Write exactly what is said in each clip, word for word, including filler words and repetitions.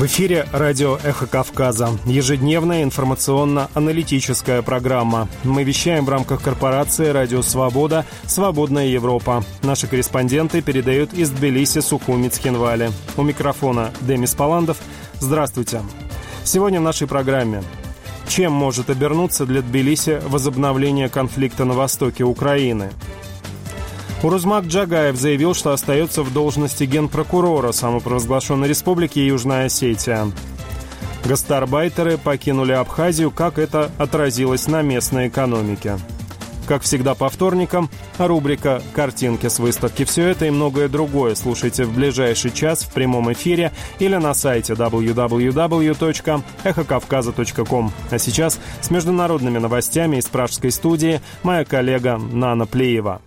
В эфире радио «Эхо Кавказа». Ежедневная информационно-аналитическая программа. Мы вещаем в рамках корпорации «Радио Свобода», «Свободная Европа». Наши корреспонденты передают из Тбилиси, Сухуми, Цхинвали. У микрофона Демис Паландов. Здравствуйте. Сегодня в нашей программе. Чем может обернуться для Тбилиси возобновление конфликта на востоке Украины? Урузмак Джагаев заявил, что остается в должности генпрокурора самопровозглашенной республики Южная Осетия. Гастарбайтеры покинули Абхазию, как это отразилось на местной экономике. Как всегда по вторникам, рубрика «Картинки с выставки». Все это и многое другое слушайте в ближайший час в прямом эфире или на сайте дабл ю дабл ю дабл ю точка эхо кавказа точка ком. А сейчас с международными новостями из пражской студии моя коллега Нана Плеева.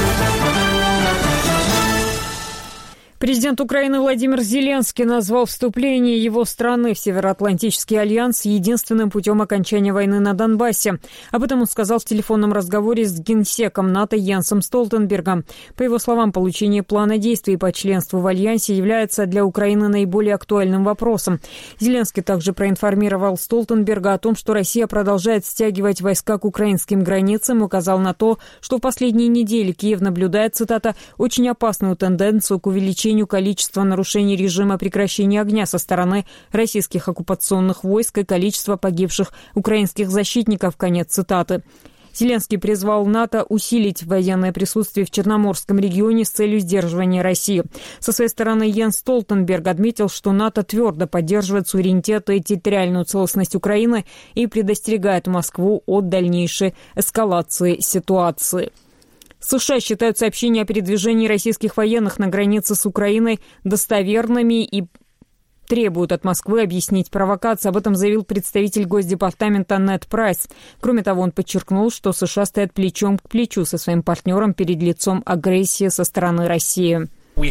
Президент Украины Владимир Зеленский назвал вступление его страны в Североатлантический альянс единственным путем окончания войны на Донбассе. Об этом он сказал в телефонном разговоре с генсеком НАТО Йенсом Столтенбергом. По его словам, получение плана действий по членству в альянсе является для Украины наиболее актуальным вопросом. Зеленский также проинформировал Столтенберга о том, что Россия продолжает стягивать войска к украинским границам и указал на то, что в последние недели Киев наблюдает, цитата, «очень опасную тенденцию к увеличению количества нарушений режима прекращения огня со стороны российских оккупационных войск и количества погибших украинских защитников». Конец цитаты. Зеленский призвал НАТО усилить военное присутствие в Черноморском регионе с целью сдерживания России. Со своей стороны Йенс Столтенберг отметил, что НАТО твердо поддерживает суверенитет и территориальную целостность Украины и предостерегает Москву от дальнейшей эскалации ситуации. США считают сообщения о передвижении российских военных на границе с Украиной достоверными и требуют от Москвы объяснить провокацию. Об этом заявил представитель Госдепартамента Нед Прайс. Кроме того, он подчеркнул, что США стоят плечом к плечу со своим партнером перед лицом агрессии со стороны России. Мы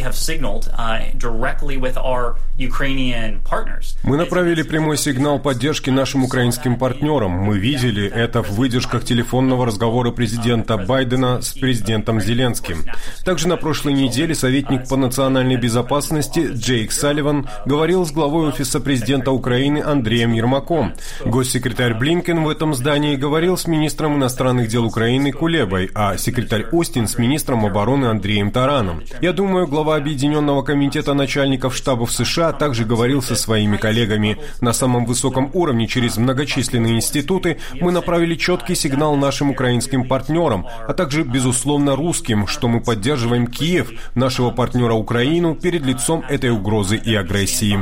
направили прямой сигнал поддержки нашим украинским партнерам. Мы видели это в выдержках телефонного разговора президента Байдена с президентом Зеленским. Также на прошлой неделе советник по национальной безопасности Джейк Салливан говорил с главой Офиса президента Украины Андреем Ермаком. Госсекретарь Блинкен в этом здании говорил с министром иностранных дел Украины Кулебой, а секретарь Остин с министром обороны Андреем Тараном. Я думаю, глава Объединенного комитета начальников штабов США также говорил со своими коллегами. На самом высоком уровне через многочисленные институты мы направили четкий сигнал нашим украинским партнерам, а также, безусловно, русским, что мы поддерживаем Киев, нашего партнера Украину, перед лицом этой угрозы и агрессии.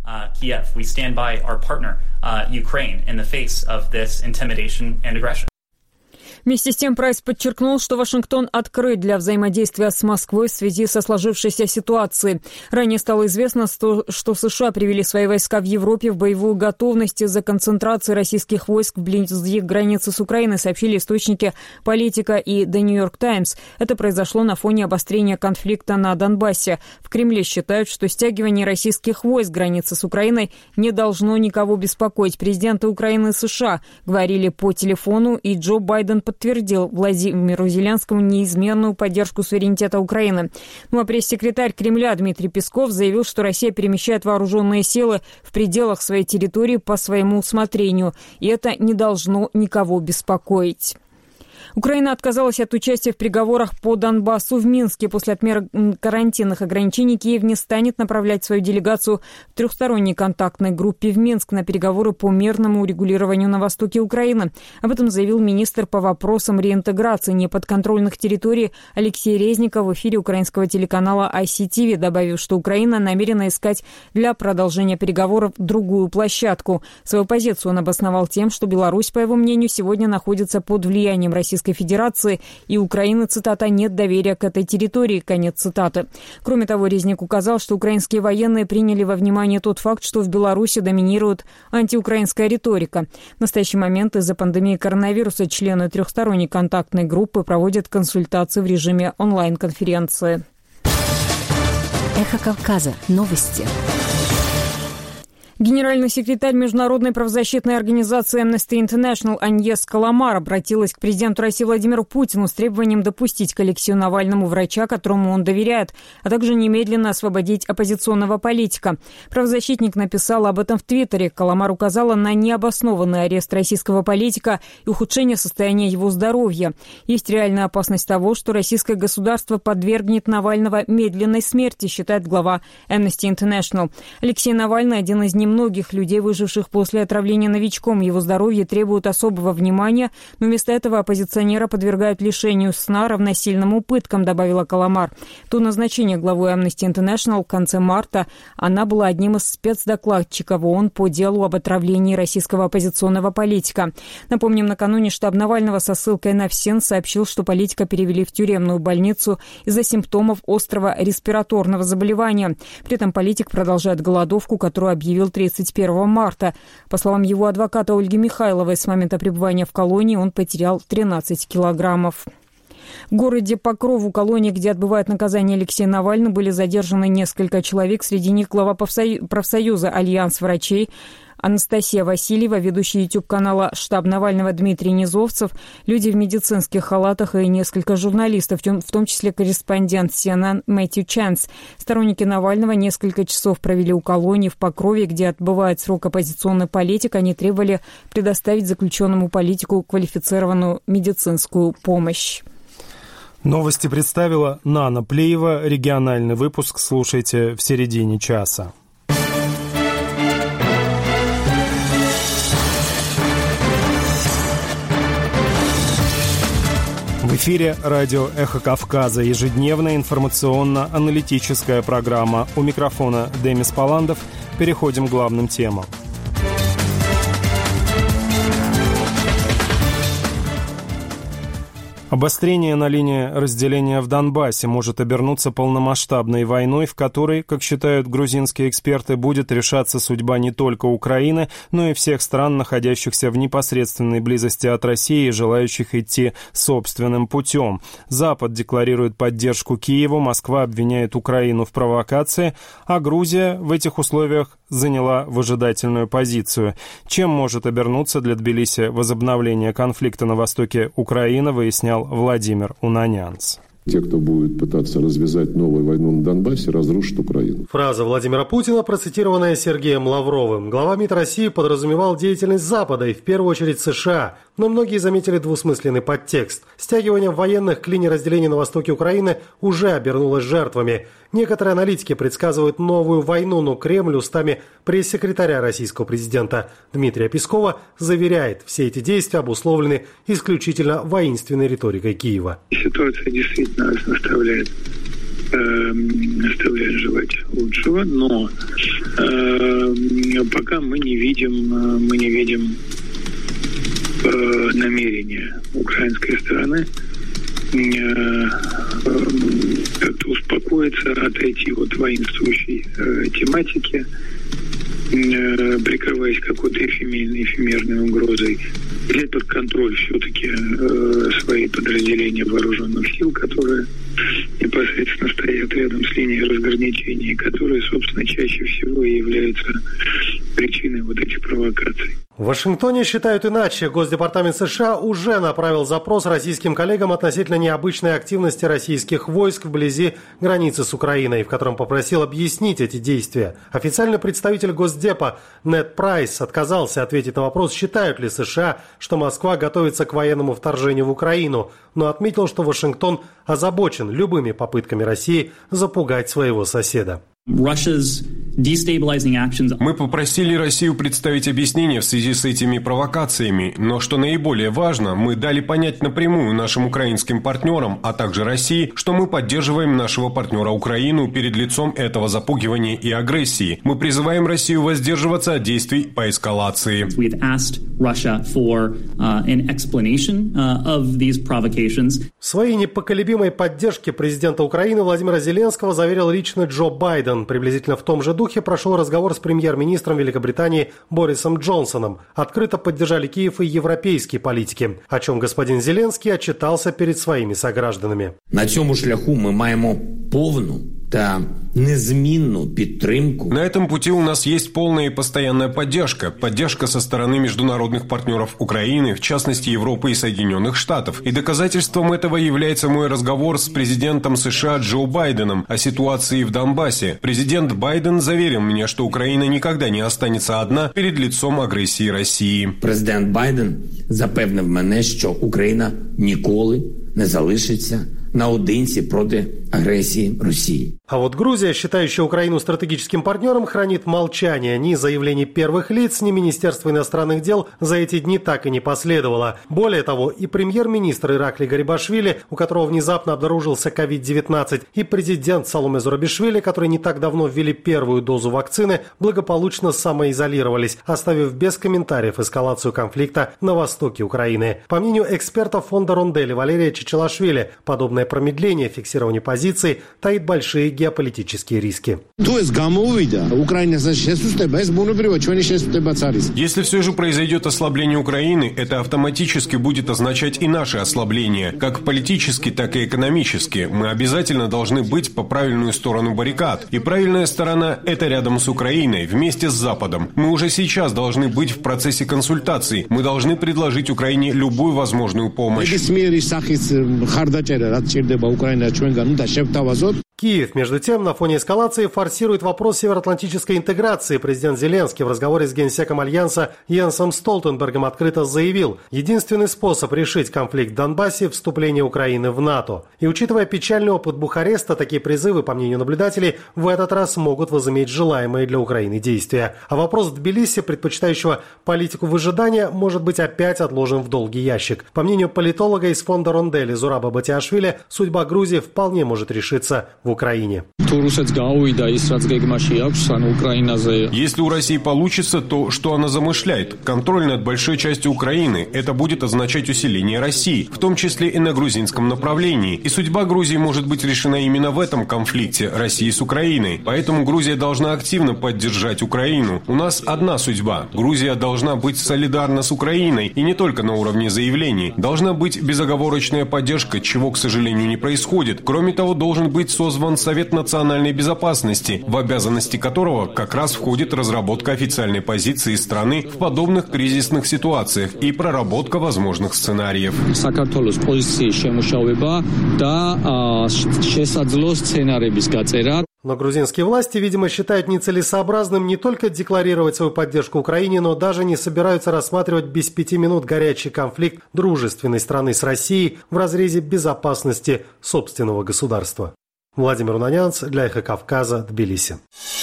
Вместе с тем Прайс подчеркнул, что Вашингтон открыт для взаимодействия с Москвой в связи со сложившейся ситуацией. Ранее стало известно, что США привели свои войска в Европе в боевую готовность из-за концентрации российских войск вблизи границы с Украиной, сообщили источники «Политика» и «The New York Times». Это произошло на фоне обострения конфликта на Донбассе. В Кремле считают, что стягивание российских войск к границе с Украиной не должно никого беспокоить. Президенты Украины и США говорили по телефону, и Джо Байден подтвердил Владимиру Зеленскому неизменную поддержку суверенитета Украины. Ну а пресс-секретарь Кремля Дмитрий Песков заявил, что Россия перемещает вооруженные силы в пределах своей территории по своему усмотрению, и это не должно никого беспокоить. Украина отказалась от участия в переговорах по Донбассу в Минске. После отмены карантинных ограничений Киев не станет направлять свою делегацию в трехсторонней контактной группе в Минск на переговоры по мирному урегулированию на востоке Украины. Об этом заявил министр по вопросам реинтеграции неподконтрольных территорий Алексей Резников в эфире украинского телеканала ай си ти ви, добавив, что Украина намерена искать для продолжения переговоров другую площадку. Свою позицию он обосновал тем, что Беларусь, по его мнению, сегодня находится под влиянием Российской Федерации, и Украины, цитата, «нет доверия к этой территории», конец цитаты. Кроме того, Резник указал, что украинские военные приняли во внимание тот факт, что в Беларуси доминирует антиукраинская риторика. В настоящий момент из-за пандемии коронавируса члены трехсторонней контактной группы проводят консультации в режиме онлайн-конференции. Эхо Кавказа. Новости. Генеральный секретарь международной правозащитной организации Amnesty International Аньес Каламар обратилась к президенту России Владимиру Путину с требованием допустить к Алексею Навальному врача, которому он доверяет, а также немедленно освободить оппозиционного политика. Правозащитник написал об этом в Твиттере. Каламар указала на необоснованный арест российского политика и ухудшение состояния его здоровья. Есть реальная опасность того, что российское государство подвергнет Навального медленной смерти, считает глава Amnesty International. Алексей Навальный – один из немногих многих людей, выживших после отравления новичком. Его здоровье требует особого внимания, но вместо этого оппозиционера подвергают лишению сна, равносильному пыткам, добавила Каламар. До назначения главой Amnesty International в конце марта она была одним из спецдокладчиков ООН по делу об отравлении российского оппозиционного политика. Напомним, накануне штаб Навального со ссылкой на ВСЕН сообщил, что политика перевели в тюремную больницу из-за симптомов острого респираторного заболевания. При этом политик продолжает голодовку, которую объявил тридцать первого марта. По словам его адвоката Ольги Михайловой, с момента пребывания в колонии он потерял тринадцать килограммов. В городе Покров, у колонии, где отбывает наказание Алексей Навальный, были задержаны несколько человек. Среди них глава профсоюза «Альянс врачей» Анастасия Васильева, ведущий YouTube-канала «Штаб Навального» Дмитрий Низовцев, люди в медицинских халатах и несколько журналистов, в том числе корреспондент си эн эн Мэтью Чанс. Сторонники Навального несколько часов провели у колонии в Покрове, где отбывает срок оппозиционный политик. Они требовали предоставить заключенному политику квалифицированную медицинскую помощь. Новости представила Нана Плеева. Региональный выпуск слушайте в середине часа. В эфире радио «Эхо Кавказа», ежедневная информационно-аналитическая программа. У микрофона Демис Паландов. Переходим к главным темам. Обострение на линии разделения в Донбассе может обернуться полномасштабной войной, в которой, как считают грузинские эксперты, будет решаться судьба не только Украины, но и всех стран, находящихся в непосредственной близости от России и желающих идти собственным путем. Запад декларирует поддержку Киеву, Москва обвиняет Украину в провокации, а Грузия в этих условиях заняла выжидательную позицию. Чем может обернуться для Тбилиси возобновление конфликта на востоке Украины, выяснял Владимир Унанянц. Те, кто будет пытаться развязать новую войну на Донбассе, разрушат Украину. Фраза Владимира Путина, процитированная Сергеем Лавровым. Глава МИД России подразумевал деятельность Запада и в первую очередь США. Но многие заметили двусмысленный подтекст. Стягивание военных к линии разделения на востоке Украины уже обернулось жертвами. Некоторые аналитики предсказывают новую войну, но Кремль устами пресс-секретаря российского президента Дмитрия Пескова заверяет, все эти действия обусловлены исключительно воинственной риторикой Киева. Ситуация действительно оставляет, э, оставляет желать лучшего, но э, пока мы не видим, мы не видим э, намерения украинской стороны как-то успокоиться, отойти от воинствующей э, тематики, э, прикрываясь какой-то эфемерной, эфемерной угрозой, взять под контроль все-таки э, свои подразделения вооруженных сил, которые непосредственно стоят рядом с линией разграничения, которые, собственно, чаще всего и являются причиной вот этих провокаций. В Вашингтоне считают иначе. Госдепартамент США уже направил запрос российским коллегам относительно необычной активности российских войск вблизи границы с Украиной, в котором попросил объяснить эти действия. Официальный представитель Госдепа Нед Прайс отказался ответить на вопрос, считают ли США, что Москва готовится к военному вторжению в Украину, но отметил, что Вашингтон озабочен любыми попытками России запугать своего соседа. Мы попросили Россию представить объяснение в связи с этими провокациями, но что наиболее важно, мы дали понять напрямую нашим украинским партнерам, а также России, что мы поддерживаем нашего партнера Украину перед лицом этого запугивания и агрессии. Мы призываем Россию воздерживаться от действий по эскалации. В своей непоколебимой поддержке президента Украины Владимира Зеленского заверил лично Джо Байден. Приблизительно в том же духе прошел разговор с премьер-министром Великобритании Борисом Джонсоном. Открыто поддержали Киев и европейские политики, о чем господин Зеленский отчитался перед своими согражданами. На цьому шляху ми маємо повну На этом пути у нас есть полная и постоянная поддержка. Поддержка со стороны международных партнеров Украины, в частности Европы и Соединенных Штатов. И доказательством этого является мой разговор с президентом США Джо Байденом о ситуации в Донбассе. Президент Байден заверил меня, что Украина никогда не останется одна перед лицом агрессии России. Президент Байден запевнив мене, що Україна ніколи не залишиться наодинці проти агрессии России. А вот Грузия, считающая Украину стратегическим партнером, хранит молчание. Ни заявлений первых лиц, ни Министерства иностранных дел за эти дни так и не последовало. Более того, и премьер-министр Иракли Гарибашвили, у которого внезапно обнаружился ковид девятнадцать, и президент Саломе Зурабишвили, которые не так давно ввели первую дозу вакцины, благополучно самоизолировались, оставив без комментариев эскалацию конфликта на востоке Украины. По мнению эксперта фонда Ронделли Валерия Чичилашвили, подобное промедление фиксирования позиций таит большие геополитические риски. Если все же произойдет ослабление Украины, это автоматически будет означать и наше ослабление, как политически, так и экономически. Мы обязательно должны быть по правильную сторону баррикад. И правильная сторона – это рядом с Украиной, вместе с Западом. Мы уже сейчас должны быть в процессе консультаций. Мы должны предложить Украине любую возможную помощь. Киев, между тем, на фоне эскалации форсирует вопрос североатлантической интеграции. Президент Зеленский в разговоре с генсеком Альянса Йенсом Столтенбергом открыто заявил, единственный способ решить конфликт в Донбассе – вступление Украины в НАТО. И учитывая печальный опыт Бухареста, такие призывы, по мнению наблюдателей, в этот раз могут возыметь желаемые для Украины действия. А вопрос Тбилиси, предпочитающего политику выжидания, может быть опять отложен в долгий ящик. По мнению политолога из фонда Ронделли Зураба Батиашвили, судьба Грузии вполне может решиться в Украине. Если у России получится, то что она замышляет? Контроль над большой частью Украины. Это будет означать усиление России, в том числе и на грузинском направлении. И судьба Грузии может быть решена именно в этом конфликте России с Украиной. Поэтому Грузия должна активно поддержать Украину. У нас одна судьба. Грузия должна быть солидарна с Украиной, и не только на уровне заявлений. Должна быть безоговорочная поддержка, чего, к сожалению, не происходит. Кроме того, должен быть создан Совет национальной безопасности, в обязанности которого как раз входит разработка официальной позиции страны в подобных кризисных ситуациях и проработка возможных сценариев. Но грузинские власти, видимо, считают нецелесообразным не только декларировать свою поддержку Украине, но даже не собираются рассматривать без пяти минут горячий конфликт дружественной страны с Россией в разрезе безопасности собственного государства. Владимир Унанянц для Эхо Кавказа, Тбилиси.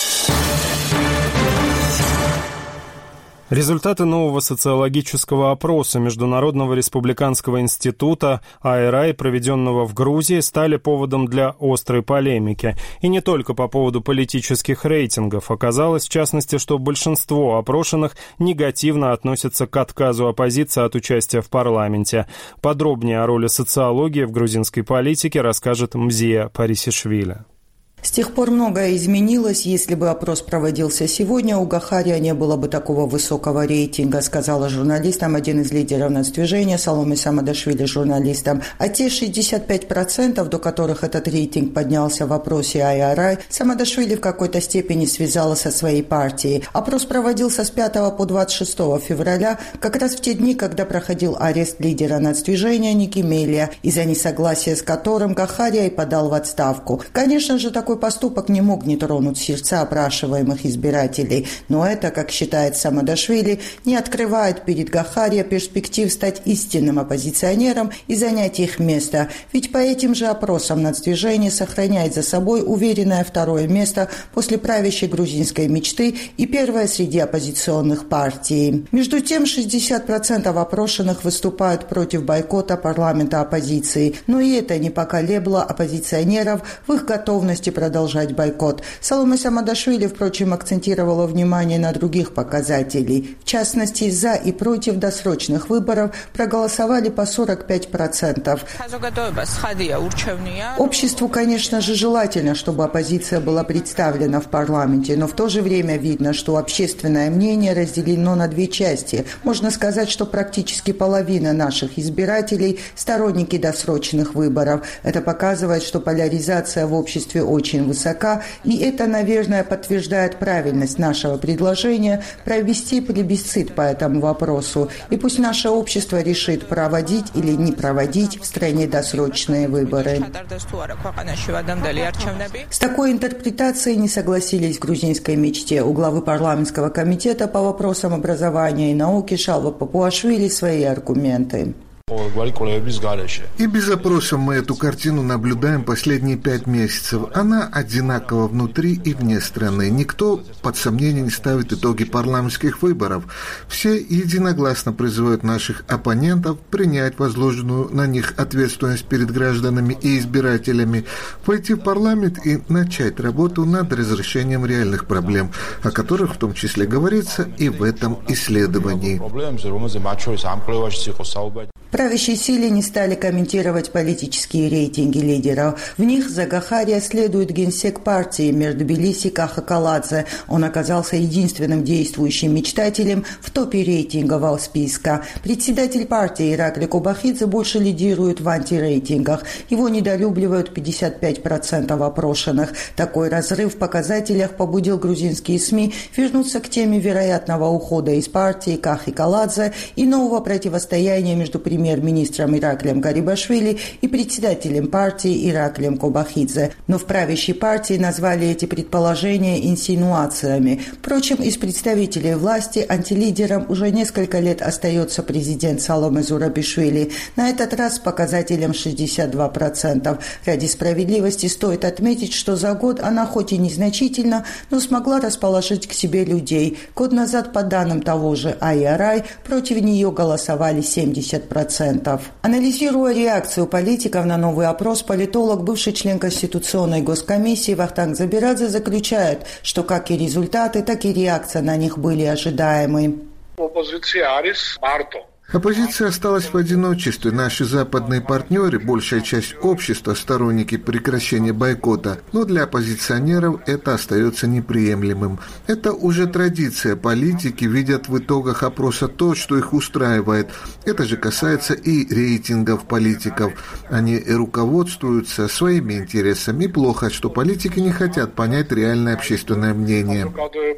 Результаты нового социологического опроса Международного республиканского института ай эр ай, проведенного в Грузии, стали поводом для острой полемики. И не только по поводу политических рейтингов. Оказалось, в частности, что большинство опрошенных негативно относятся к отказу оппозиции от участия в парламенте. Подробнее о роли социологии в грузинской политике расскажет Мзия Парисишвили. С тех пор многое изменилось. Если бы опрос проводился сегодня, у Гахария не было бы такого высокого рейтинга, сказала журналистам один из лидеров нацдвижения Саломе Самадашвили журналистам. А те шестьдесят пять процентов, до которых этот рейтинг поднялся в опросе ай эр ай, Самадашвили в какой-то степени связала со своей партией. Опрос проводился с пятого по двадцать шестое февраля, как раз в те дни, когда проходил арест лидера нацдвижения Ники Мелия, из-за несогласия с которым Гахария и подал в отставку. Конечно же, такой Такой поступок не мог не тронуть сердца опрашиваемых избирателей, но это, как считает Самадашвили, не открывает перед Гахария перспектив стать истинным оппозиционером и занять их место, ведь по этим же опросам нацдвижение сохраняет за собой уверенное второе место после правящей грузинской мечты и первое среди оппозиционных партий. Между тем, шестьдесят процентов опрошенных выступают против бойкота парламента оппозиции, но и это не поколебло оппозиционеров в их готовности продолжать бойкот. Саломе Самадашвили, впрочем, акцентировала внимание на других показателей. В частности, за и против досрочных выборов проголосовали по сорок пять процентов. Обществу, конечно же, желательно, чтобы оппозиция была представлена в парламенте, но в то же время видно, что общественное мнение разделено на две части. Можно сказать, что практически половина наших избирателей – сторонники досрочных выборов. Это показывает, что поляризация в обществе очень очень высока, и это, наверное, подтверждает правильность нашего предложения провести плебисцит по этому вопросу. И пусть наше общество решит, проводить или не проводить в стране досрочные выборы. С такой интерпретацией не согласились в грузинской мечте. У главы парламентского комитета по вопросам образования и науки Шалва Папуашвили свои аргументы. И без опросов мы эту картину наблюдаем последние пять месяцев. Она одинакова внутри и вне страны. Никто под сомнение не ставит итоги парламентских выборов. Все единогласно призывают наших оппонентов принять возложенную на них ответственность перед гражданами и избирателями, пойти в парламент и начать работу над разрешением реальных проблем, о которых в том числе говорится и в этом исследовании. Правящие силы не стали комментировать политические рейтинги лидеров. В них за Гахария следует генсек партии Тбилиси Каха Каладзе. Он оказался единственным действующим мечтателем в топе рейтингового списка. Председатель партии Иракли Кобахидзе больше лидирует в антирейтингах. Его недолюбливают пятьдесят пять процентов опрошенных. Такой разрыв в показателях побудил грузинские СМИ вернуться к теме вероятного ухода из партии Кахи Каладзе и нового противостояния между премьером премьер-министром Ираклием Гарибашвили и председателем партии Ираклием Кобахидзе. Но в правящей партии назвали эти предположения инсинуациями. Впрочем, из представителей власти антилидером уже несколько лет остается президент Саломе Зурабишвили. На этот раз с показателем шестьдесят два процента. Ради справедливости стоит отметить, что за год она хоть и незначительно, но смогла расположить к себе людей. Год назад, по данным того же ай ар ай, против нее голосовали семьдесят процентов. Анализируя реакцию политиков на новый опрос, политолог, бывший член Конституционной госкомиссии Вахтанг Забирадзе заключает, что как и результаты, так и реакция на них были ожидаемы. Оппозиция осталась в одиночестве. Наши западные партнеры, большая часть общества, сторонники прекращения бойкота, но для оппозиционеров это остается неприемлемым. Это уже традиция. Политики видят в итогах опроса то, что их устраивает. Это же касается и рейтингов политиков. Они руководствуются своими интересами. И плохо, что политики не хотят понять реальное общественное мнение.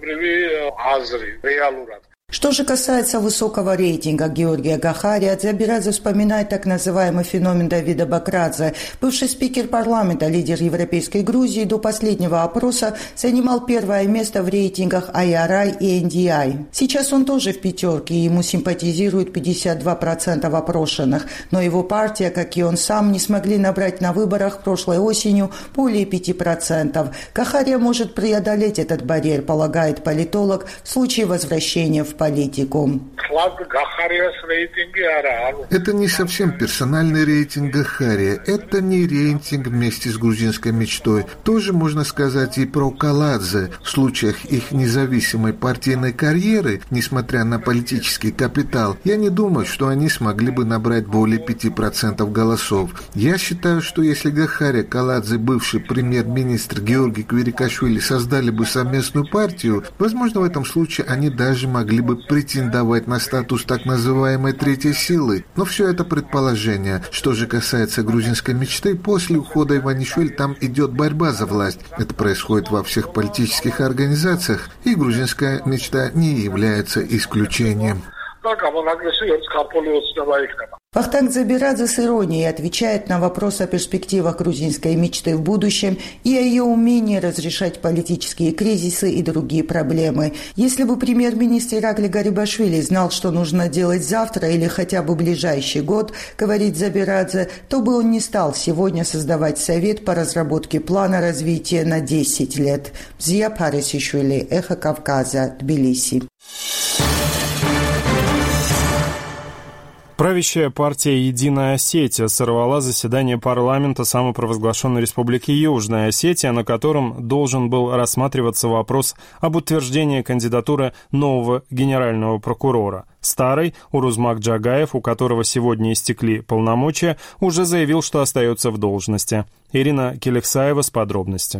Что же касается высокого рейтинга Георгия Гахария, Забирадзе вспоминает так называемый феномен Давида Бакрадзе. Бывший спикер парламента, лидер Европейской Грузии, до последнего опроса занимал первое место в рейтингах ай ар ай и эн ди ай. Сейчас он тоже в пятерке, и ему симпатизируют пятьдесят два процента опрошенных. Но его партия, как и он сам, не смогли набрать на выборах прошлой осенью более пяти процентов. Гахария может преодолеть этот барьер, полагает политолог, в случае возвращения в политику. Это не совсем персональный рейтинг Гахария. Это не рейтинг вместе с грузинской мечтой. Тоже можно сказать и про Каладзе. В случаях их независимой партийной карьеры, несмотря на политический капитал, я не думаю, что они смогли бы набрать более пяти процентов голосов. Я считаю, что если Гахария, Каладзе, бывший премьер-министр Георгий Квирикашвили создали бы совместную партию, возможно, в этом случае они даже могли бы претендовать на статус так называемой третьей силы. Но все это предположение. Что же касается грузинской мечты, после ухода Иванишвили там идет борьба за власть. Это происходит во всех политических организациях, и грузинская мечта не является исключением. Вахтанг Забирадзе с иронией отвечает на вопрос о перспективах грузинской мечты в будущем и о ее умении разрешать политические кризисы и другие проблемы. Если бы премьер-министр Иракли Гарибашвили знал, что нужно делать завтра или хотя бы ближайший год, говорит Забирадзе, то бы он не стал сегодня создавать совет по разработке плана развития на десять лет. Зия Парисишвили, Эхо Кавказа, Тбилиси. Правящая партия «Единая Осетия» сорвала заседание парламента самопровозглашенной республики Южная Осетия, на котором должен был рассматриваться вопрос об утверждении кандидатуры нового генерального прокурора. Старый, Урузмак Джагаев, у которого сегодня истекли полномочия, уже заявил, что остается в должности. Ирина Келексаева с подробностями.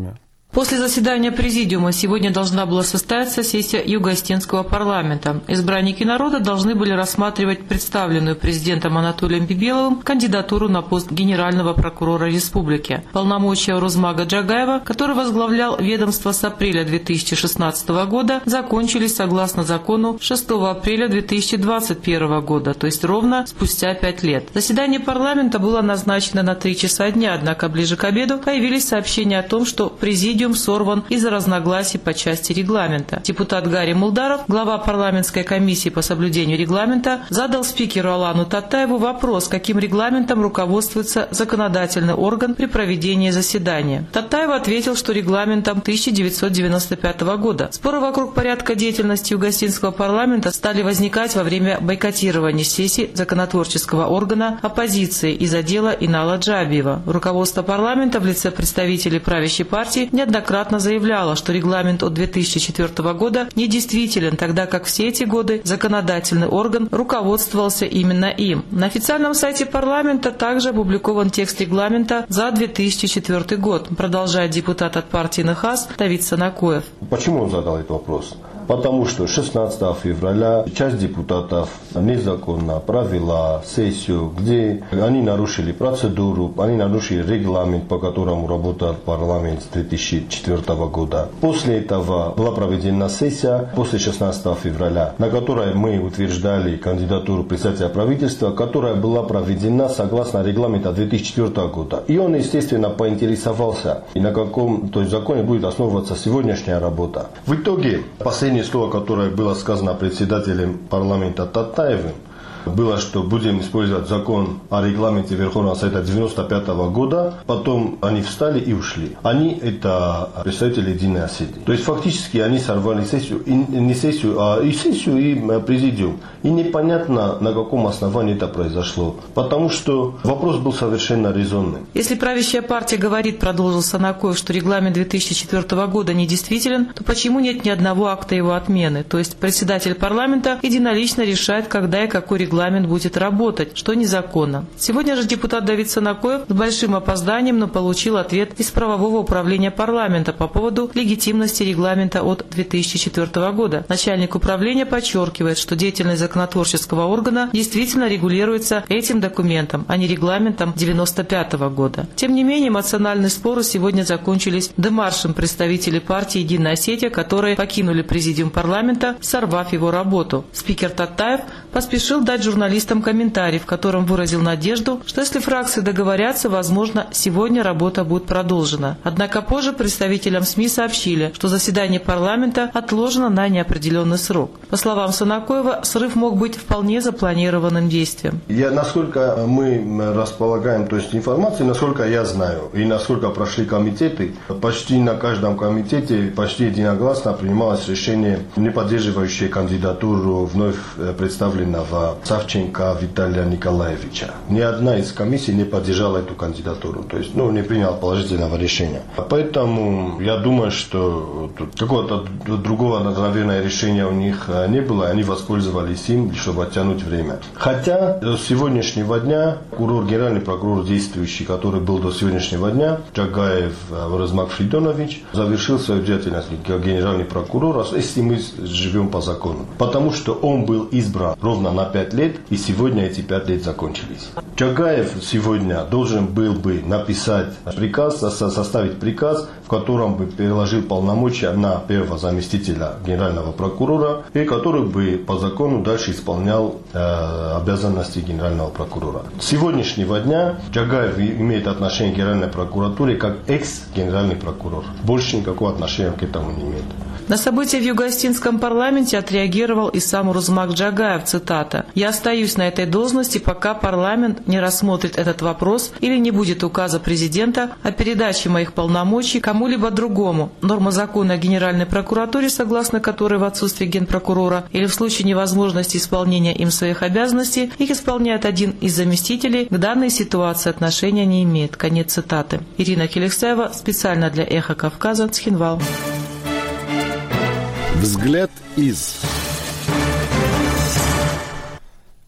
После заседания Президиума сегодня должна была состояться сессия Юго-Остинского парламента. Избранники народа должны были рассматривать представленную президентом Анатолием Бибеловым кандидатуру на пост генерального прокурора республики. Полномочия Урузмага Джагаева, который возглавлял ведомство с апреля две тысячи шестнадцатого года, закончились согласно закону шестого апреля две тысячи двадцать первого года, то есть ровно спустя пять лет. Заседание парламента было назначено на три часа дня, однако ближе к обеду появились сообщения о том, что президиум сорван из-за разногласий по части регламента. Депутат Гарри Мулдаров, глава парламентской комиссии по соблюдению регламента, задал спикеру Алану Татаеву вопрос, каким регламентом руководствуется законодательный орган при проведении заседания. Татаев ответил, что регламентом тысяча девятьсот девяносто пятого года. Споры вокруг порядка деятельности Юго-Остинского парламента стали возникать во время бойкотирования сессий законотворческого органа оппозиции из-за дела Инала Джабиева. Руководство парламента в лице представителей правящей партии неоднократно неоднократно заявляла, что регламент от две тысячи четвёртого года недействителен, тогда как все эти годы законодательный орган руководствовался именно им. На официальном сайте парламента также опубликован текст регламента за две тысячи четвёртый год, продолжает депутат от партии НХАС Давид Санакоев. Почему он задал этот вопрос? Потому что шестнадцатого февраля часть депутатов незаконно провела сессию, где они нарушили процедуру, они нарушили регламент, по которому работал парламент с две тысячи четвёртого года. После этого была проведена сессия, после шестнадцатого февраля, на которой мы утверждали кандидатуру председателя правительства, которая была проведена согласно регламенту две тысячи четвёртого года. И он, естественно, поинтересовался, и на каком то есть, законе будет основываться сегодняшняя работа. В итоге, последнее слово, которое было сказано председателем парламента Татаевым, было, что будем использовать закон о регламенте Верховного Совета девяносто пятого года. Потом они встали и ушли. Они это представители Единой Осетии. То есть фактически они сорвали сессию, и не сессию, а и сессию, и президиум. И непонятно, на каком основании это произошло. Потому что вопрос был совершенно резонным. Если правящая партия говорит, продолжил Санакоев, что регламент две тысячи четвёртого года недействителен, то почему нет ни одного акта его отмены? То есть председатель парламента единолично решает, когда и какой регламент регламент будет работать, что незаконно. Сегодня же депутат Давид Санакоев с большим опозданием, но получил ответ из правового управления парламента по поводу легитимности регламента от две тысячи четвёртого года. Начальник управления подчеркивает, что деятельность законотворческого органа действительно регулируется этим документом, а не регламентом девяносто пятого года. Тем не менее, эмоциональные споры сегодня закончились демаршем представителей партии «Единая Осетия», которые покинули президиум парламента, сорвав его работу. Спикер Татаев поспешил дать журналистам комментарий, в котором выразил надежду, что если фракции договорятся, возможно, сегодня работа будет продолжена. Однако позже представителям СМИ сообщили, что заседание парламента отложено на неопределенный срок. По словам Санакоева, срыв мог быть вполне запланированным действием. Я, насколько мы располагаем, то есть информацией, насколько я знаю, и насколько прошли комитеты, почти на каждом комитете, почти единогласно принималось решение, не поддерживающее кандидатуру вновь представленного Савченко Виталия Николаевича. Ни одна из комиссий не поддержала эту кандидатуру, то есть ну, не приняла положительного решения. Поэтому я думаю, что какого-то другого, наверное, решения у них не было, они воспользовались им, чтобы оттянуть время. Хотя до сегодняшнего дня прокурор, генеральный прокурор действующий, который был до сегодняшнего дня, Джагаев Урузмаг Фридонович, завершил свою деятельность как генеральный прокурор, если мы живем по закону. Потому что он был избран ровно на пять лет, и сегодня эти пять лет закончились. Джагаев сегодня должен был бы написать приказ, составить приказ, в котором бы переложил полномочия на первого заместителя генерального прокурора, и который бы по закону дальше исполнял э, обязанности генерального прокурора. С сегодняшнего дня Джагаев имеет отношение к генеральной прокуратуре как экс-генеральный прокурор. Больше никакого отношения к этому не имеет. На события в Юго-Остинском парламенте отреагировал и сам Урузмаг Джагаев, цитата: «Я остаюсь на этой должности, пока парламент не рассмотрит этот вопрос или не будет указа президента о передаче моих полномочий кому-либо другому. Норма закона о Генеральной прокуратуре, согласно которой в отсутствие генпрокурора или в случае невозможности исполнения им своих обязанностей, их исполняет один из заместителей, к данной ситуации отношения не имеет». Конец цитаты. Ирина Келексаева, специально для «Эхо Кавказа», Цхинвал. Взгляд из...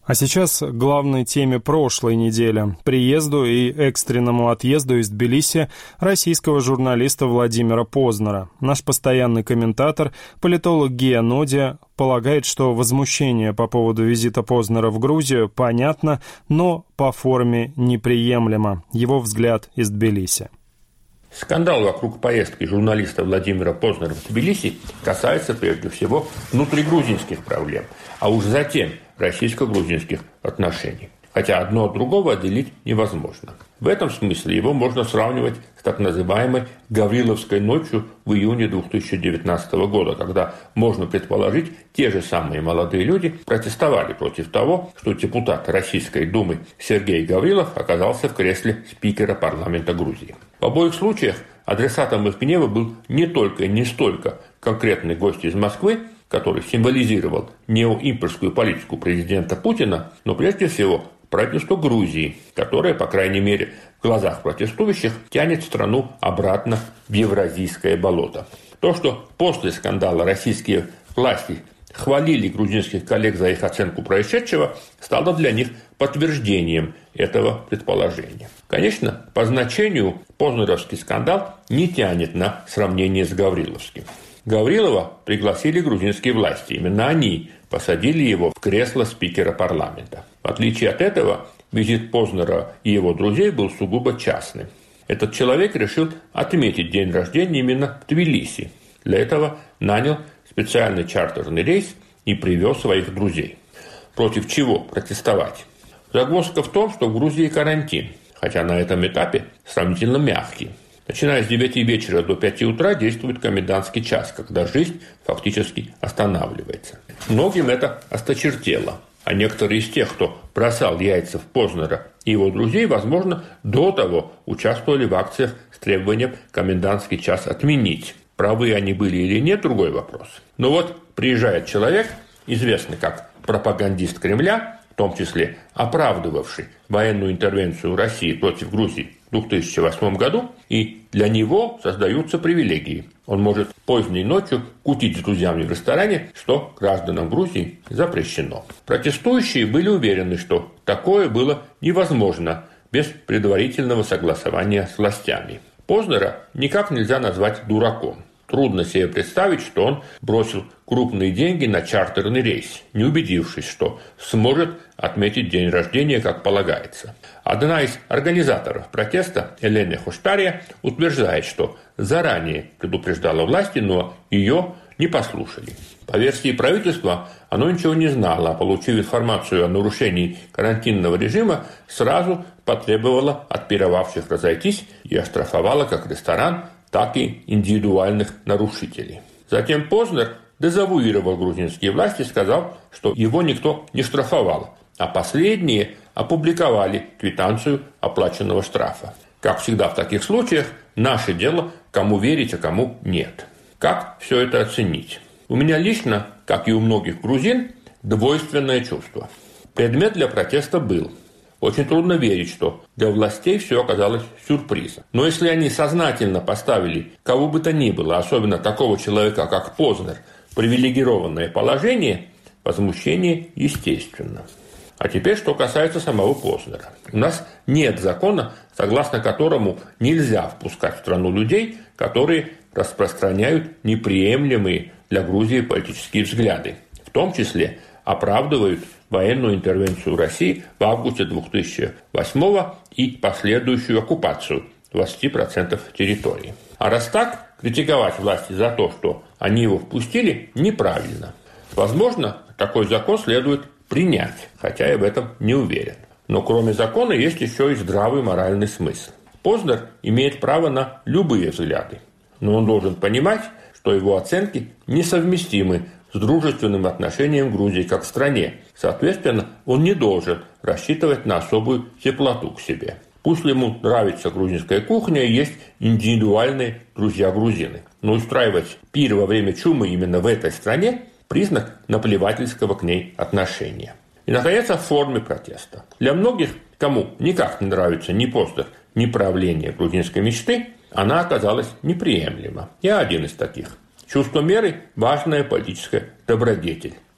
А сейчас к главной теме прошлой недели – приезду и экстренному отъезду из Тбилиси российского журналиста Владимира Познера. Наш постоянный комментатор, политолог Гия Ноди, полагает, что возмущение по поводу визита Познера в Грузию понятно, но по форме неприемлемо. Его взгляд из Тбилиси. Скандал вокруг поездки журналиста Владимира Познера в Тбилиси касается прежде всего внутригрузинских проблем, а уж затем российско-грузинских отношений. Хотя одно от другого отделить невозможно. В этом смысле его можно сравнивать с так называемой Гавриловской ночью в июне две тысячи девятнадцатого года, когда, можно предположить, те же самые молодые люди протестовали против того, что депутат Российской Думы Сергей Гаврилов оказался в кресле спикера парламента Грузии. В обоих случаях адресатом их гнева был не только и не столько конкретный гость из Москвы, который символизировал неоимперскую политику президента Путина, но прежде всего правительство Грузии, которое, по крайней мере, в глазах протестующих тянет страну обратно в евразийское болото. То, что после скандала российские власти хвалили грузинских коллег за их оценку происшедшего, стало для них подтверждением этого предположения. Конечно, по значению познеровский скандал не тянет на сравнение с Гавриловским. Гаврилова пригласили грузинские власти. Именно они посадили его в кресло спикера парламента. В отличие от этого, визит Познера и его друзей был сугубо частным. Этот человек решил отметить день рождения именно в Тбилиси. Для этого нанял специальный чартерный рейс и привез своих друзей. Против чего протестовать? Загвоздка в том, что в Грузии карантин, хотя на этом этапе сравнительно мягкий. Начиная с девяти вечера до пяти утра действует комендантский час, когда жизнь фактически останавливается. Многим это осточертело, а некоторые из тех, кто бросал яйца в Познера и его друзей, возможно, до того участвовали в акциях с требованием комендантский час отменить. Правы они были или нет – другой вопрос. Но вот приезжает человек, известный как пропагандист Кремля, в том числе оправдывавший военную интервенцию России против Грузии в две тысячи восьмом году, и для него создаются привилегии. Он может поздней ночью кутить с друзьями в ресторане, что гражданам Грузии запрещено. Протестующие были уверены, что такое было невозможно без предварительного согласования с властями. Познера никак нельзя назвать дураком. Трудно себе представить, что он бросил крупные деньги на чартерный рейс, не убедившись, что сможет отметить день рождения, как полагается. Одна из организаторов протеста, Елена Хоштария, утверждает, что заранее предупреждала власти, но ее не послушали. По версии правительства, оно ничего не знало, а получив информацию о нарушении карантинного режима, сразу потребовало от пировавших разойтись и оштрафовало как ресторан, так и индивидуальных нарушителей. Затем Познер дезавуировал грузинские власти и сказал, что его никто не штрафовал, а последние опубликовали квитанцию оплаченного штрафа. Как всегда в таких случаях, наше дело, кому верить, а кому нет. Как все это оценить? У меня лично, как и у многих грузин, двойственное чувство. Предмет для протеста был. Очень трудно верить, что для властей все оказалось сюрпризом. Но если они сознательно поставили кого бы то ни было, особенно такого человека, как Познер, в привилегированное положение, возмущение естественно. А теперь, что касается самого Познера. У нас нет закона, согласно которому нельзя впускать в страну людей, которые распространяют неприемлемые для Грузии политические взгляды, в том числе оправдывают военную интервенцию России в августе две тысячи восьмого и последующую оккупацию двадцати процентов территории. А раз так, критиковать власти за то, что они его впустили, неправильно. Возможно, такой закон следует принять, хотя я в этом не уверен. Но кроме закона есть еще и здравый моральный смысл. Познер имеет право на любые взгляды, но он должен понимать, что его оценки несовместимы с дружественным отношением Грузии как к стране. Соответственно, он не должен рассчитывать на особую теплоту к себе. Пусть ему нравится грузинская кухня и есть индивидуальные друзья-грузины. Но устраивать пир во время чумы именно в этой стране – признак наплевательского к ней отношения. И, наконец, о форме протеста. Для многих, кому никак не нравится ни Познер, ни правление грузинской мечты, она оказалась неприемлема. Я один из таких. Чувство меры – важная политическая добродетель.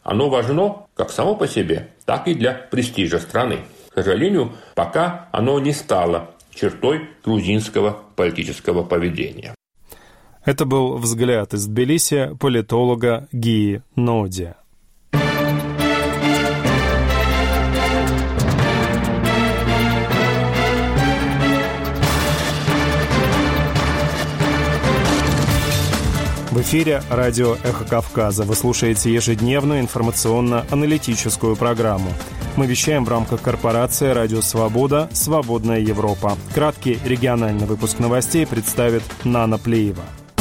Оно важно как само по себе, так и для престижа страны. К сожалению, пока оно не стало чертой грузинского политического поведения. Это был взгляд из Тбилиси политолога Гии Ноди. В эфире радио «Эхо Кавказа». Вы слушаете ежедневную информационно-аналитическую программу. Мы вещаем в рамках корпорации «Радио Свобода. Свободная Европа». Краткий региональный выпуск новостей представит Нана Плеева.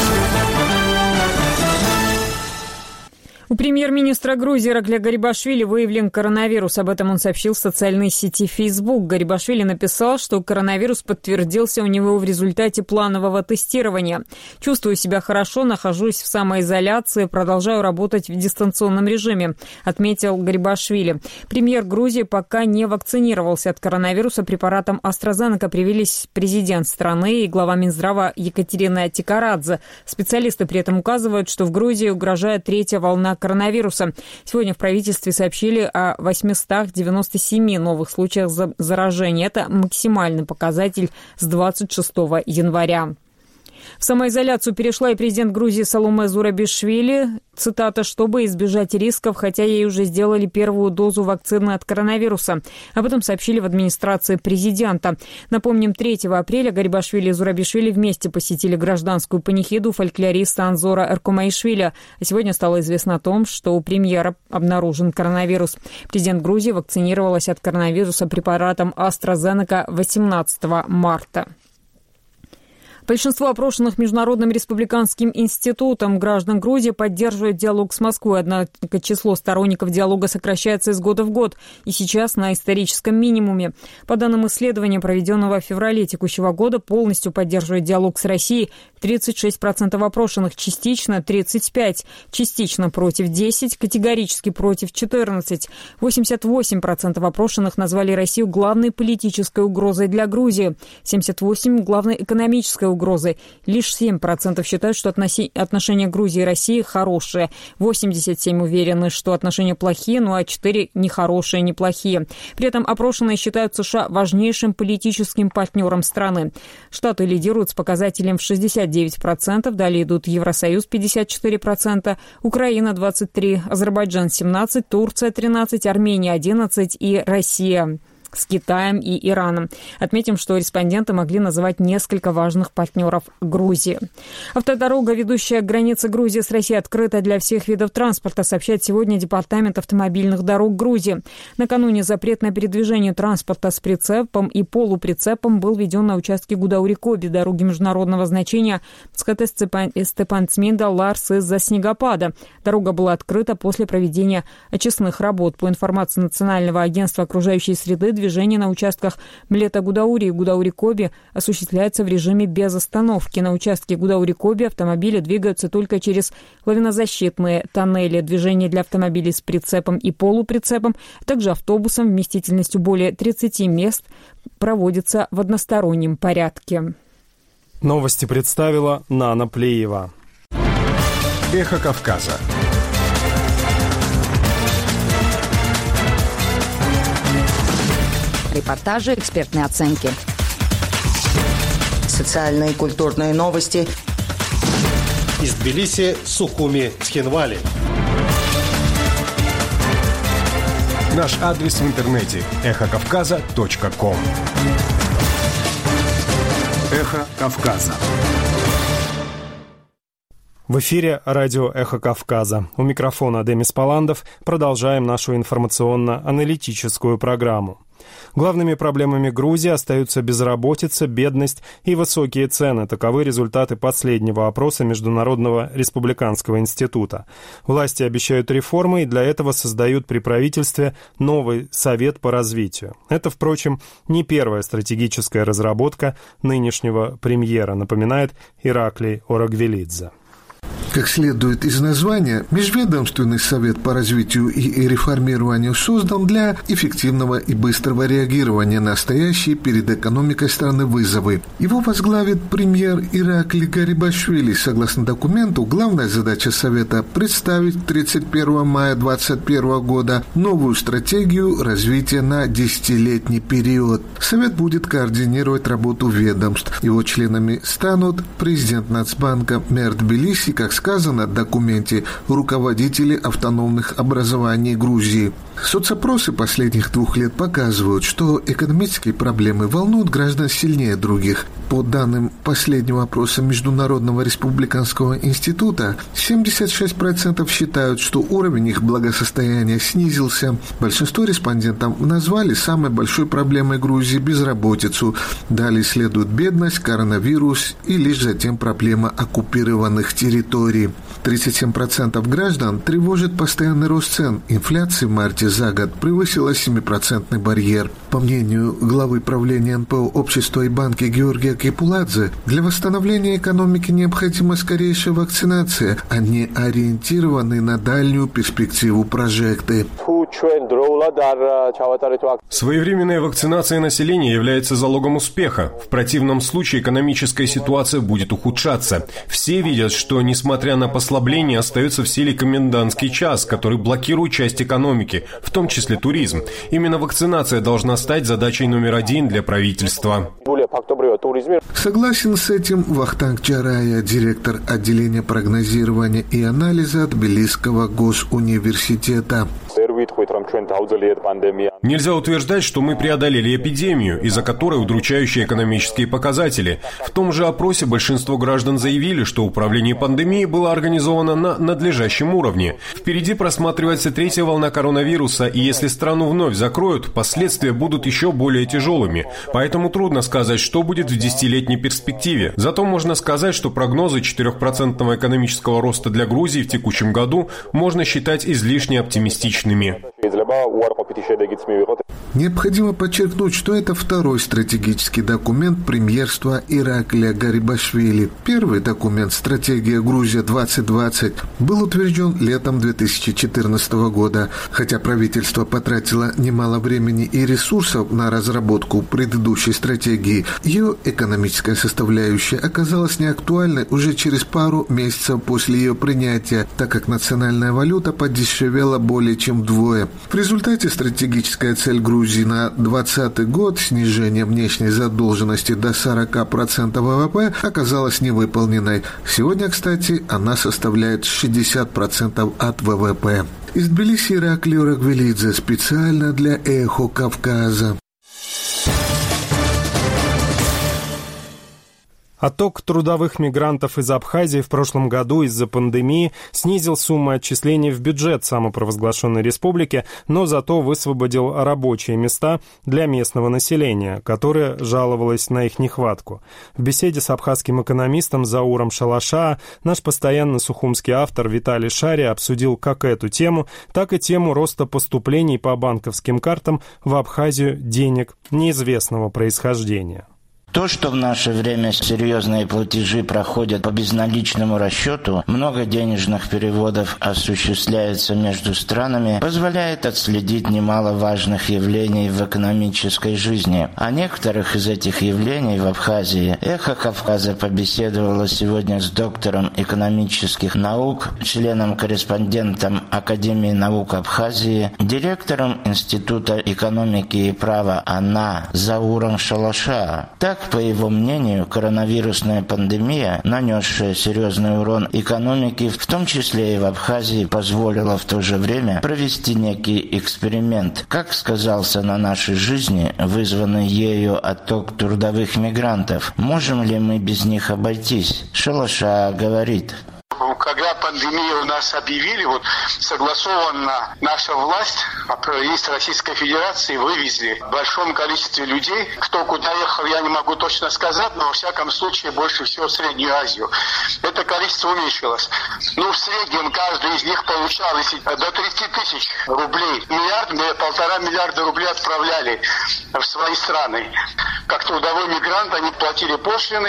У премьер-министра Грузии Иракли Гарибашвили выявлен коронавирус. Об этом он сообщил в социальной сети Facebook. Гарибашвили написал, что коронавирус подтвердился у него в результате планового тестирования. «Чувствую себя хорошо, нахожусь в самоизоляции, продолжаю работать в дистанционном режиме», отметил Гарибашвили. Премьер Грузии пока не вакцинировался от коронавируса препаратом AstraZeneca, привились президент страны и глава Минздрава Екатерина Тикарадзе. Специалисты при этом указывают, что в Грузии угрожает третья волна коронавируса. Сегодня в правительстве сообщили о восемьстах девяноста семи новых случаях заражения. Это максимальный показатель с двадцать шестого января. В самоизоляцию перешла и президент Грузии Саломе Зурабишвили, цитата, «чтобы избежать рисков, хотя ей уже сделали первую дозу вакцины от коронавируса». Об этом сообщили в администрации президента. Напомним, третьего апреля Гарибашвили и Зурабишвили вместе посетили гражданскую панихиду фольклориста Анзора Эркумаишвили. А сегодня стало известно о том, что у премьера обнаружен коронавирус. Президент Грузии вакцинировалась от коронавируса препаратом AstraZeneca восемнадцатого марта. Большинство опрошенных Международным республиканским институтом граждан Грузии поддерживают диалог с Москвой. Однако число сторонников диалога сокращается из года в год и сейчас на историческом минимуме. По данным исследования, проведенного в феврале текущего года, полностью поддерживает диалог с Россией тридцать шесть процентов опрошенных, частично тридцать пять процентов, частично против десять процентов, категорически против четырнадцать процентов. восемьдесят восемь процентов опрошенных назвали Россию главной политической угрозой для Грузии, семьдесят восемь процентов главной экономической угрозой. угрозой. Лишь семь процентов считают, что отношения Грузии и России хорошие. восемьдесят семь процентов уверены, что отношения плохие, ну а четыре процента нехорошие, неплохие. При этом опрошенные считают США важнейшим политическим партнером страны. Штаты лидируют с показателем в шестьдесят девять процентов, далее идут Евросоюз пятьдесят четыре процента, Украина двадцать три процента, Азербайджан семнадцать процентов, Турция тринадцать процентов, Армения одиннадцать процентов и Россия с Китаем и Ираном. Отметим, что респонденты могли называть несколько важных партнеров Грузии. Автодорога, ведущая к границе Грузии с Россией, открыта для всех видов транспорта, сообщает сегодня Департамент автомобильных дорог Грузии. Накануне запрет на передвижение транспорта с прицепом и полуприцепом был введен на участке Гудаури-Коби, дороги международного значения Скатес-Степан-Цминда-Ларс из-за снегопада. Дорога была открыта после проведения очистных работ. По информации Национального агентства окружающей среды, движение на участках Млета-Гудаури и Гудаури-Коби осуществляется в режиме без остановки. На участке Гудаури-Коби автомобили двигаются только через лавинозащитные тоннели. Движение для автомобилей с прицепом и полуприцепом, а также автобусом вместительностью более тридцати мест проводится в одностороннем порядке. Новости представила Нана Плеева. Эхо Кавказа. Репортажи, экспертные оценки. Социальные и культурные новости. Из Тбилиси, Сухуми, Цхинвали. Наш адрес в интернете эхо кавказа точка ком. Эхо Кавказа. В эфире радио «Эхо Кавказа». У микрофона Демис Паландов. Продолжаем нашу информационно-аналитическую программу. Главными проблемами Грузии остаются безработица, бедность и высокие цены. Таковы результаты последнего опроса Международного республиканского института. Власти обещают реформы и для этого создают при правительстве новый совет по развитию. Это, впрочем, не первая стратегическая разработка нынешнего премьера, напоминает Ираклий Орагвелидзе. Как следует из названия, Межведомственный совет по развитию и реформированию создан для эффективного и быстрого реагирования на стоящие перед экономикой страны вызовы. Его возглавит премьер Ираклий Гарибашвили. Согласно документу, главная задача Совета – представить к тридцать первого мая две тысячи двадцать первого года новую стратегию развития на десятилетний период. Совет будет координировать работу ведомств. Его членами станут президент Нацбанка, мэр Тбилиси, как сказано в документе, руководители автономных образований Грузии. Соцопросы последних двух лет показывают, что экономические проблемы волнуют граждан сильнее других. По данным последнего опроса Международного республиканского института, семьдесят шесть процентов считают, что уровень их благосостояния снизился. Большинство респондентов назвали самой большой проблемой Грузии безработицу. Далее следует бедность, коронавирус и лишь затем проблема оккупированных территорий. тридцать семь процентов граждан тревожит постоянный рост цен. Инфляция в марте за год превысила семипроцентный барьер. По мнению главы правления эн пэ о общества и банки Георгия Кепуладзе, для восстановления экономики необходима скорейшая вакцинация, а не ориентированные на дальнюю перспективу прожекты. Своевременная вакцинация населения является залогом успеха. В противном случае экономическая ситуация будет ухудшаться. Все видят, что, несмотря на послабление, остается в силе комендантский час, который блокирует часть экономики, в том числе туризм. Именно вакцинация должна стать задачей номер один для правительства. Согласен с этим Вахтанг Чарая, директор отделения прогнозирования и анализа Тбилисского госуниверситета. Нельзя утверждать, что мы преодолели эпидемию, из-за которой удручающие экономические показатели. В том же опросе большинство граждан заявили, что управление пандемией было организовано на надлежащем уровне. Впереди просматривается третья волна коронавируса, и если страну вновь закроют, последствия будут еще более тяжелыми. Поэтому трудно сказать, что будет в десятилетней перспективе. Зато можно сказать, что прогнозы четырехпроцентного экономического роста для Грузии в текущем году можно считать излишне оптимистичными. Необходимо подчеркнуть, что это второй стратегический документ премьерства Ираклия Гарибашвили. Первый документ «Стратегия Грузия-двадцать двадцать» был утвержден летом две тысячи четырнадцатого года. Хотя правительство потратило немало времени и ресурсов на разработку предыдущей стратегии, ее экономическая составляющая оказалась неактуальной уже через пару месяцев после ее принятия, так как национальная валюта подешевела более чем вдвое. В результате стратегическая цель Грузии на двадцатый год, снижение внешней задолженности до сорок процентов вэ вэ пэ, оказалась невыполненной. Сегодня, кстати, она составляет шестьдесят процентов от вэ вэ пэ. Из Тбилиси Ираклий Орагвелидзе специально для «Эхо Кавказа». Отток трудовых мигрантов из Абхазии в прошлом году из-за пандемии снизил суммы отчислений в бюджет самопровозглашенной республики, но зато высвободил рабочие места для местного населения, которое жаловалось на их нехватку. В беседе с абхазским экономистом Зауром Шалаша наш постоянный сухумский автор Виталий Шари обсудил как эту тему, так и тему роста поступлений по банковским картам в Абхазию денег неизвестного происхождения. То, что в наше время серьезные платежи проходят по безналичному расчету, много денежных переводов осуществляется между странами, позволяет отследить немало важных явлений в экономической жизни. О некоторых из этих явлений в Абхазии «Эхо Кавказа» побеседовало сегодня с доктором экономических наук, членом-корреспондентом Академии наук Абхазии, директором Института экономики и права АНА Зауром Шалаша. Так, по его мнению, коронавирусная пандемия, нанесшая серьезный урон экономике, в том числе и в Абхазии, позволила в то же время провести некий эксперимент, как сказался на нашей жизни вызванный ею отток трудовых мигрантов. Можем ли мы без них обойтись? Шалаша говорит. Когда пандемию у нас объявили, вот согласованно наша власть, правительство Российской Федерации вывезли в большом количестве людей. Кто куда ехал, я не могу точно сказать, но во всяком случае больше всего в Среднюю Азию. Это количество уменьшилось. Ну, в среднем каждый из них получал до тридцати тысяч рублей. Миллиард, полтора миллиарда рублей отправляли в свои страны. Как трудовой мигрант они платили пошлины,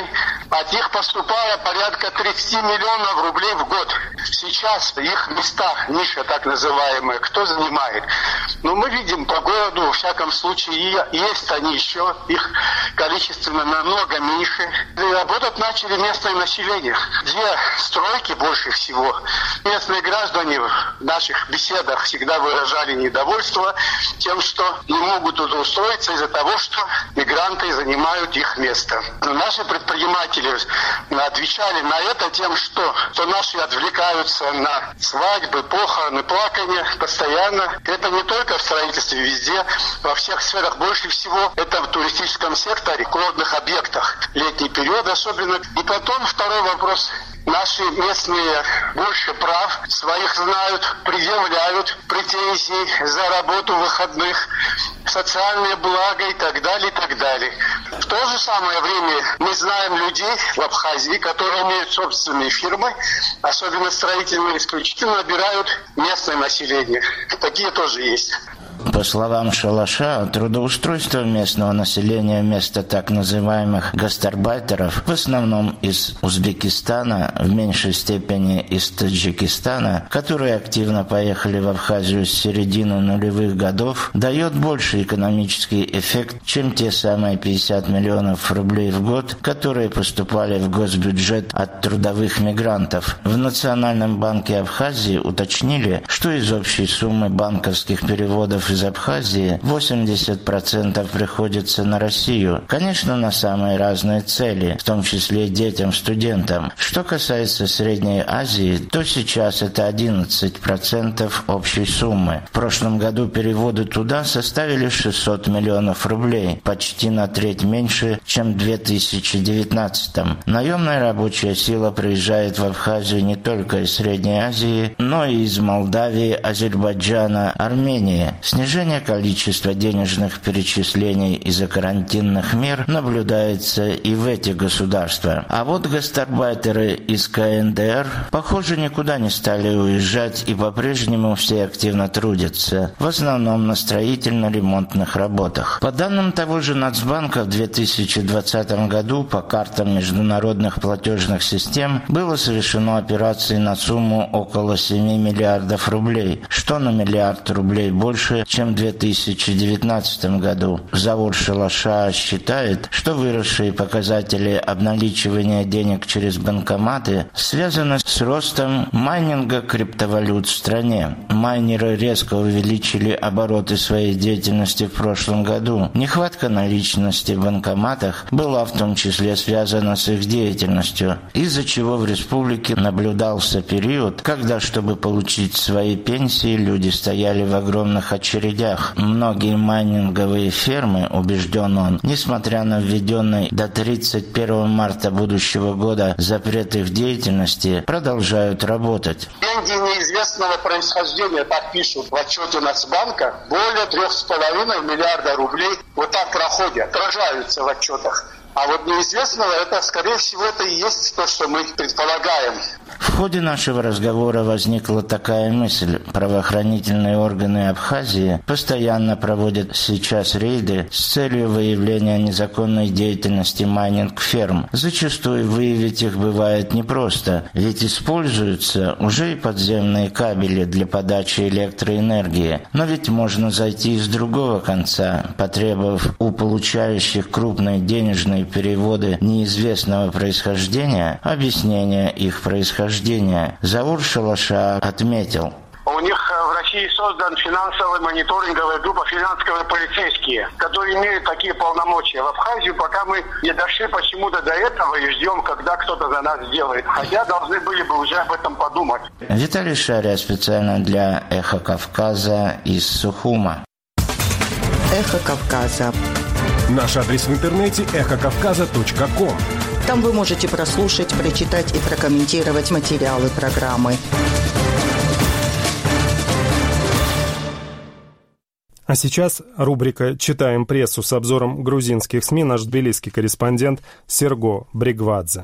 От них поступало порядка тридцать миллионов рублей в год. Сейчас их места, ниша так называемая, кто занимает? Ну, мы видим по городу, во всяком случае, есть они еще, их количественно намного меньше. И работать начали местное население. Где стройки больше всего? Местные граждане в наших беседах всегда выражали недовольство тем, что не могут тут устроиться из-за того, что мигранты занимают их место. Но наши предприниматели отвечали на это тем, что, что наши отвлекаются на свадьбы, похороны, плакания постоянно. Это не только в строительстве, везде, во всех сферах. Больше всего это в туристическом секторе, курортных объектах, летний период особенно. И потом второй вопрос. Наши местные больше прав своих знают, предъявляют претензии за работу выходных, социальные блага и так далее, и так далее. В то же самое время мы знаем людей в Абхазии, которые имеют собственные фирмы, особенно строительные, исключительно набирают местное население. Такие тоже есть. По словам Шалаша, трудоустройство местного населения вместо так называемых гастарбайтеров, в основном из Узбекистана, в меньшей степени из Таджикистана, которые активно поехали в Абхазию с середины нулевых годов, дает больше экономический эффект, чем те самые пятьдесят миллионов рублей в год, которые поступали в госбюджет от трудовых мигрантов. В Национальном банке Абхазии уточнили, что из общей суммы банковских переводов из Абхазии восемьдесят процентов приходится на Россию. Конечно, на самые разные цели, в том числе детям, студентам. Что касается Средней Азии, то сейчас это одиннадцать процентов общей суммы. В прошлом году переводы туда составили шестьсот миллионов рублей, почти на треть меньше, чем в две тысячи девятнадцатом. Наемная рабочая сила приезжает в Абхазию не только из Средней Азии, но и из Молдавии, Азербайджана, Армении. Снижение количества денежных перечислений из-за карантинных мер наблюдается и в эти государства. А вот гастарбайтеры из ка эн дэ эр, похоже, никуда не стали уезжать и по-прежнему все активно трудятся, в основном на строительно-ремонтных работах. По данным того же Нацбанка, в две тысячи двадцатом году по картам международных платежных систем было совершено операций на сумму около семи миллиардов рублей, что на миллиард рублей больше, чем в две тысячи девятнадцатом году. Заур Шалаша считает, что выросшие показатели обналичивания денег через банкоматы связаны с ростом майнинга криптовалют в стране. Майнеры резко увеличили обороты своей деятельности в прошлом году. Нехватка наличности в банкоматах была в том числе связана с их деятельностью, из-за чего в республике наблюдался период, когда, чтобы получить свои пенсии, люди стояли в огромных очередях. Многие майнинговые фермы, убежден он, несмотря на введенный до тридцать первого марта будущего года запрет их деятельности, продолжают работать. Деньги неизвестного происхождения, так пишут в отчете Нацбанка, более трех с половиной миллиарда рублей вот так проходят, отражаются в отчетах. А вот неизвестного, это, скорее всего, это и есть то, что мы предполагаем. В ходе нашего разговора возникла такая мысль. Правоохранительные органы Абхазии постоянно проводят сейчас рейды с целью выявления незаконной деятельности майнинг-ферм. Зачастую выявить их бывает непросто, ведь используются уже и подземные кабели для подачи электроэнергии. Но ведь можно зайти с другого конца, потребовав у получающих крупные денежные переводы неизвестного происхождения объяснения их происхождения. Заур Шалаша отметил. У них в России создан финансовая мониторинговая группа «Финансовые полицейские», которые имеют такие полномочия. В Абхазию пока мы не дошли почему-то до этого и ждем, когда кто-то за нас сделает. Хотя должны были бы уже об этом подумать. Виталий Шария специально для «Эхо Кавказа» из Сухума. «Эхо Кавказа». Наш адрес в интернете эхо кавказа точка ком. Там вы можете прослушать, прочитать и прокомментировать материалы программы. А сейчас рубрика «Читаем прессу» с обзором грузинских СМИ. Наш тбилисский корреспондент Серго Бригвадзе.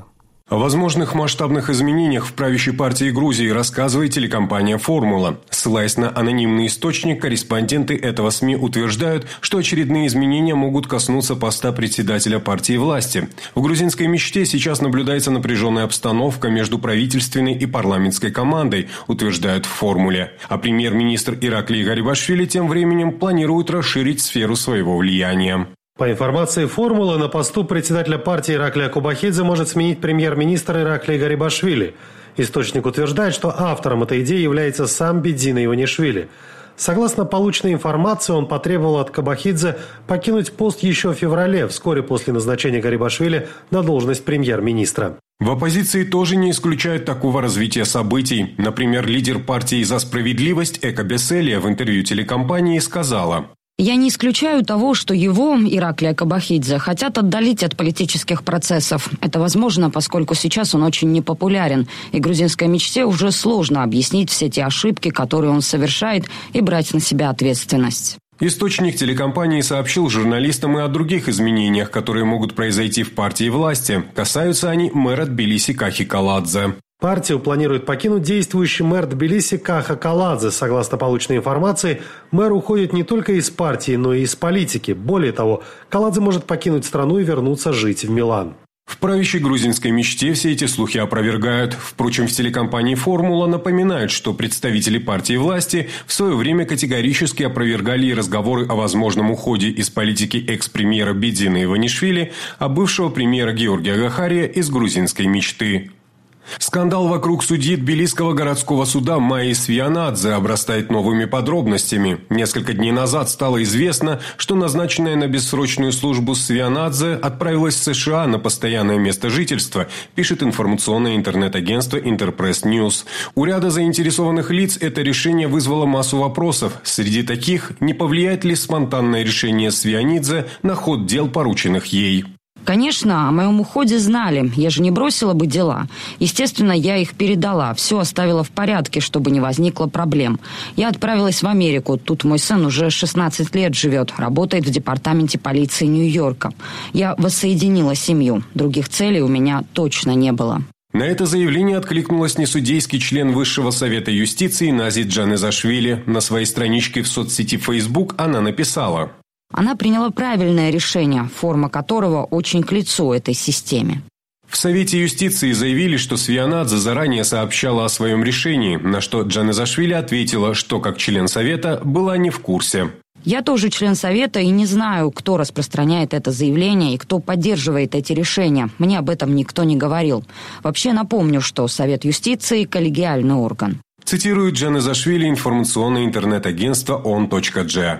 О возможных масштабных изменениях в правящей партии Грузии рассказывает телекомпания «Формула». Ссылаясь на анонимный источник, корреспонденты этого СМИ утверждают, что очередные изменения могут коснуться поста председателя партии власти. В грузинской мечте сейчас наблюдается напряженная обстановка между правительственной и парламентской командой, утверждают в «Формуле». А премьер-министр Ираклий Гарибашвили тем временем планирует расширить сферу своего влияния. По информации «Формулы», на посту председателя партии Ираклия Кубахидзе может сменить премьер-министр Ираклий Гарибашвили. Источник утверждает, что автором этой идеи является сам Бедзина Иванишвили. Согласно полученной информации, он потребовал от Кубахидзе покинуть пост еще в феврале, вскоре после назначения Гарибашвили на должность премьер-министра. В оппозиции тоже не исключают такого развития событий. Например, лидер партии «За справедливость» Эка Беселия в интервью телекомпании сказала: «Я не исключаю того, что его, Ираклия Кубахидзе, хотят отдалить от политических процессов. Это возможно, поскольку сейчас он очень непопулярен, и грузинской мечте уже сложно объяснить все те ошибки, которые он совершает, и брать на себя ответственность». Источник телекомпании сообщил журналистам и о других изменениях, которые могут произойти в партии власти. Касаются они мэра Тбилиси Кахи Каладзе. Партию планирует покинуть действующий мэр Тбилиси Каха Каладзе. Согласно полученной информации, мэр уходит не только из партии, но и из политики. Более того, Каладзе может покинуть страну и вернуться жить в Милан. В правящей грузинской мечте все эти слухи опровергают. Впрочем, в телекомпании «Формула» напоминают, что представители партии власти в свое время категорически опровергали и разговоры о возможном уходе из политики экс-премьера Бедзина Иванишвили, а бывшего премьера Георгия Гахария из грузинской мечты. Скандал вокруг судьи Тбилисского городского суда Майи Свианадзе обрастает новыми подробностями. Несколько дней назад стало известно, что назначенная на бессрочную службу Свианадзе отправилась в США на постоянное место жительства, пишет информационное интернет-агентство Интерпресс Ньюс. У ряда заинтересованных лиц это решение вызвало массу вопросов. Среди таких, не повлияет ли спонтанное решение Свианидзе на ход дел, порученных ей. Конечно, о моем уходе знали. Я же не бросила бы дела. Естественно, я их передала. Все оставила в порядке, чтобы не возникло проблем. Я отправилась в Америку. Тут мой сын уже шестнадцать лет живет. Работает в департаменте полиции Нью-Йорка. Я воссоединила семью. Других целей у меня точно не было. На это заявление откликнулась несудейский член Высшего совета юстиции Назит Джанезашвили. На своей страничке в соцсети Facebook она написала: Она приняла правильное решение, форма которого очень к лицу этой системе. В Совете юстиции заявили, что Свианадзе заранее сообщала о своем решении, на что Джанезашвили ответила, что как член Совета была не в курсе. Я тоже член Совета и не знаю, кто распространяет это заявление и кто поддерживает эти решения. Мне об этом никто не говорил. Вообще напомню, что Совет юстиции – коллегиальный орган. Цитирует Джанезашвили информационное интернет-агентство он точка джи.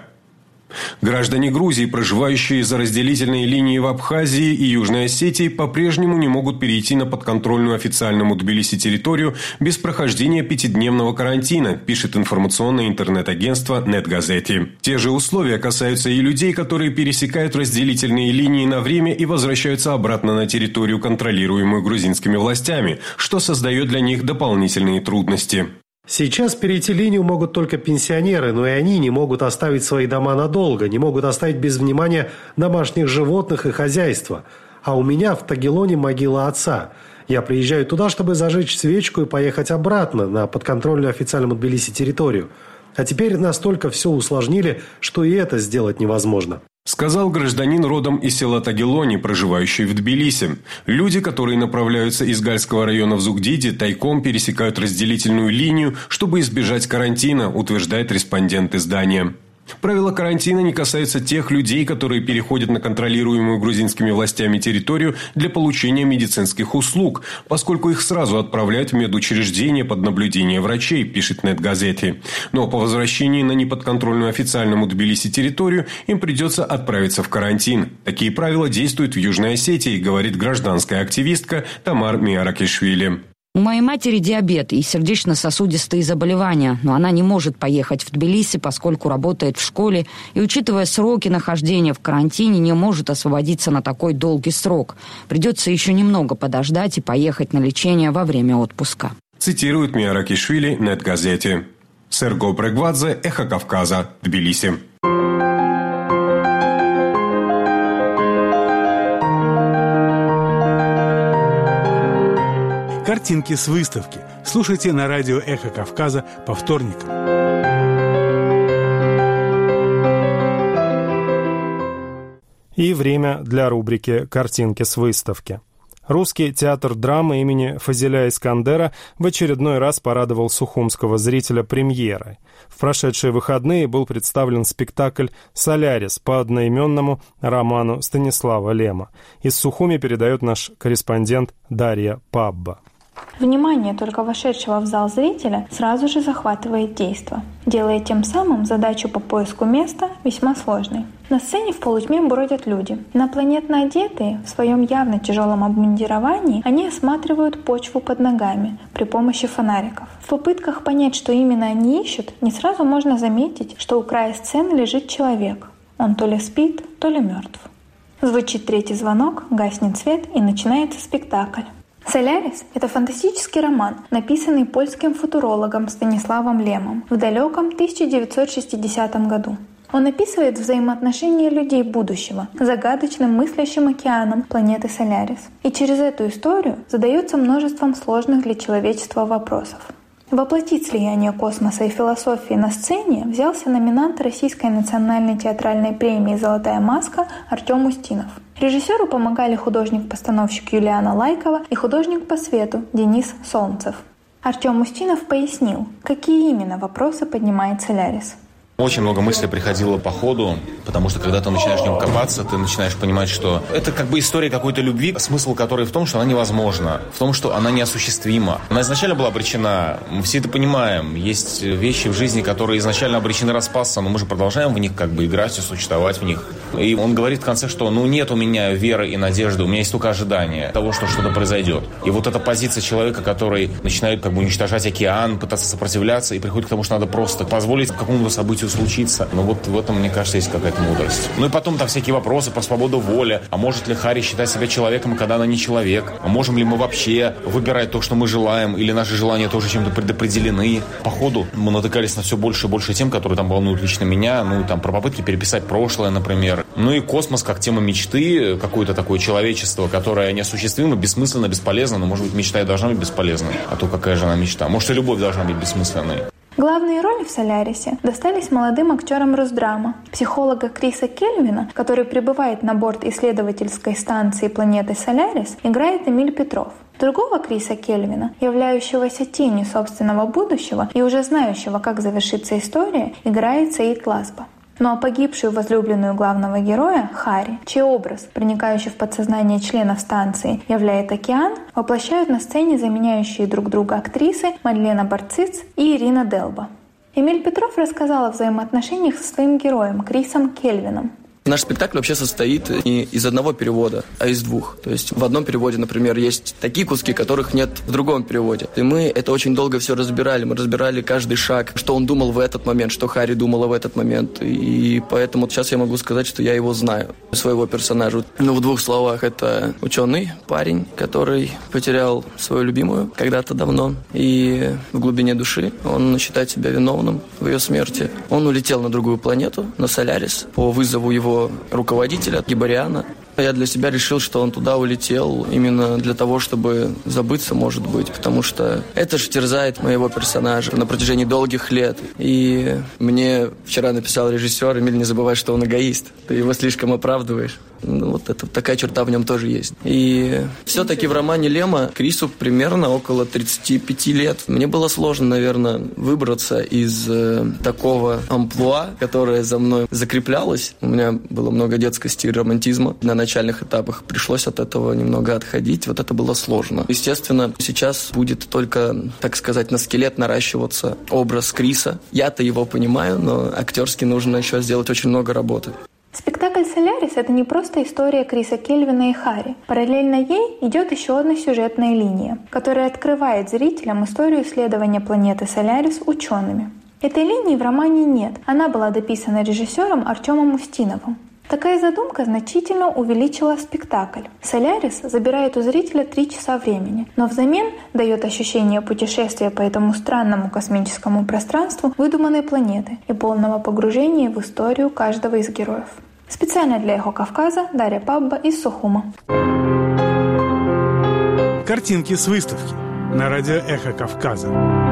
Граждане Грузии, проживающие за разделительной линией в Абхазии и Южной Осетии, по-прежнему не могут перейти на подконтрольную официальному Тбилиси территорию без прохождения пятидневного карантина, пишет информационное интернет-агентство NetGazeti. Те же условия касаются и людей, которые пересекают разделительные линии на время и возвращаются обратно на территорию, контролируемую грузинскими властями, что создает для них дополнительные трудности. Сейчас перейти линию могут только пенсионеры, но и они не могут оставить свои дома надолго, не могут оставить без внимания домашних животных и хозяйства. А у меня в Тагелоне могила отца. Я приезжаю туда, чтобы зажечь свечку и поехать обратно на подконтрольную официальному Тбилиси территорию. А теперь настолько все усложнили, что и это сделать невозможно. Сказал гражданин родом из села Тагелони, проживающий в Тбилиси. Люди, которые направляются из Гальского района в Зугдиди, тайком пересекают разделительную линию, чтобы избежать карантина, утверждает респондент издания. Правила карантина не касаются тех людей, которые переходят на контролируемую грузинскими властями территорию для получения медицинских услуг, поскольку их сразу отправляют в медучреждение под наблюдение врачей, пишет NetGazeti. Но по возвращении на неподконтрольную официальному Тбилиси территорию им придется отправиться в карантин. Такие правила действуют в Южной Осетии, говорит гражданская активистка Тамар Миаракишвили. У моей матери диабет и сердечно-сосудистые заболевания, но она не может поехать в Тбилиси, поскольку работает в школе и, учитывая сроки нахождения в карантине, не может освободиться на такой долгий срок. Придется еще немного подождать и поехать на лечение во время отпуска. Цитирует Миаракишвили NetGazeti. Серго Прегвадзе, Эхо Кавказа, Тбилиси. Картинки с выставки. Слушайте на радио «Эхо Кавказа» по вторникам. И время для рубрики «Картинки с выставки». Русский театр драмы имени Фазиля Искандера в очередной раз порадовал сухумского зрителя премьерой. В прошедшие выходные был представлен спектакль «Солярис» по одноименному роману Станислава Лема. Из Сухуми передает наш корреспондент Дарья Пабба. Внимание только вошедшего в зал зрителя сразу же захватывает действо, делая тем самым задачу по поиску места весьма сложной. На сцене в полутьме бродят люди. Инопланетно одетые, в своем явно тяжелом обмундировании, они осматривают почву под ногами при помощи фонариков. В попытках понять, что именно они ищут, не сразу можно заметить, что у края сцены лежит человек. Он то ли спит, то ли мертв. Звучит третий звонок, гаснет свет и начинается спектакль. «Солярис» — это фантастический роман, написанный польским футурологом Станиславом Лемом в далеком тысяча девятьсот шестидесятом году. Он описывает взаимоотношения людей будущего с загадочным мыслящим океаном планеты Солярис. И через эту историю задается множеством сложных для человечества вопросов. Воплотить слияние космоса и философии на сцене взялся номинант Российской национальной театральной премии «Золотая маска» Артем Устинов. Режиссеру помогали художник-постановщик Юлиана Лайкова и художник по свету Денис Солнцев. Артем Устинов пояснил, какие именно вопросы поднимает «Солярис». Очень много мыслей приходило по ходу, потому что когда ты начинаешь в нем копаться, ты начинаешь понимать, что это как бы история какой-то любви, смысл которой в том, что она невозможна, в том, что она неосуществима. Она изначально была обречена, мы все это понимаем. Есть вещи в жизни, которые изначально обречены распасться, но мы же продолжаем в них как бы играть и существовать в них. И он говорит в конце, что ну нет у меня веры и надежды, у меня есть только ожидание того, что что-то произойдет. И вот эта позиция человека, который начинает как бы уничтожать океан, пытаться сопротивляться и приходит к тому, что надо просто позволить какому-то событию случиться. Но вот в этом, мне кажется, есть какая-то мудрость. Ну и потом там всякие вопросы про свободу воли. А может ли Харри считать себя человеком, когда она не человек? А можем ли мы вообще выбирать то, что мы желаем? Или наши желания тоже чем-то предопределены? По ходу мы натыкались на все больше и больше тем, которые там волнуют лично меня. Ну, там про попытки переписать прошлое, например. Ну и космос как тема мечты. Какое-то такое человечество, которое неосуществимо, бессмысленно, бесполезно. Но, может быть, мечта и должна быть бесполезной. А то какая же она мечта? Может, и любовь должна быть бессмысленной. Главные роли в «Солярисе» достались молодым актерам Росдрама. Психолога Криса Кельвина, который прибывает на борт исследовательской станции планеты Солярис, играет Эмиль Петров. Другого Криса Кельвина, являющегося тенью собственного будущего и уже знающего, как завершится история, играет Саид Ласба. Ну а погибшую возлюбленную главного героя, Харри, чей образ, проникающий в подсознание членов станции, являет океан, воплощают на сцене заменяющие друг друга актрисы Мадлена Барциц и Ирина Делба. Эмиль Петров рассказал о взаимоотношениях со своим героем Крисом Кельвином. Наш спектакль вообще состоит не из одного перевода, а из двух. То есть в одном переводе, например, есть такие куски, которых нет в другом переводе. И мы это очень долго все разбирали. Мы разбирали каждый шаг, что он думал в этот момент, что Харри думала в этот момент. И поэтому сейчас я могу сказать, что я его знаю, своего персонажа. Ну, в двух словах, это ученый парень, который потерял свою любимую когда-то давно. И в глубине души он считает себя виновным в ее смерти. Он улетел на другую планету, на Солярис, по вызову его руководителя Гибариана. Я для себя решил, что он туда улетел именно для того, чтобы забыться, может быть, потому что это же терзает моего персонажа на протяжении долгих лет. И мне вчера написал режиссер: Эмиль, не забывай, что он эгоист. Ты его слишком оправдываешь. Ну, вот это, такая черта в нем тоже есть. И все-таки в романе Лема Крису примерно около тридцати пяти лет. Мне было сложно, наверное, выбраться из э, такого амплуа, которое за мной закреплялось. У меня было много детскости и романтизма. На начальных этапах пришлось от этого немного отходить. Вот это было сложно. Естественно, сейчас будет только, так сказать, на скелет наращиваться образ Криса. Я-то его понимаю, но актерски нужно еще сделать очень много работы. Спектакль «Солярис» — это не просто история Криса Кельвина и Харри. Параллельно ей идет еще одна сюжетная линия, которая открывает зрителям историю исследования планеты Солярис учеными. Этой линии в романе нет. Она была дописана режиссером Артемом Устиновым. Такая задумка значительно увеличила спектакль. «Солярис» забирает у зрителя три часа времени, но взамен дает ощущение путешествия по этому странному космическому пространству выдуманной планеты и полного погружения в историю каждого из героев. Специально для «Эхо Кавказа» Дарья Пабба из Сухума. Картинки с выставки. на радио «Эхо Кавказа».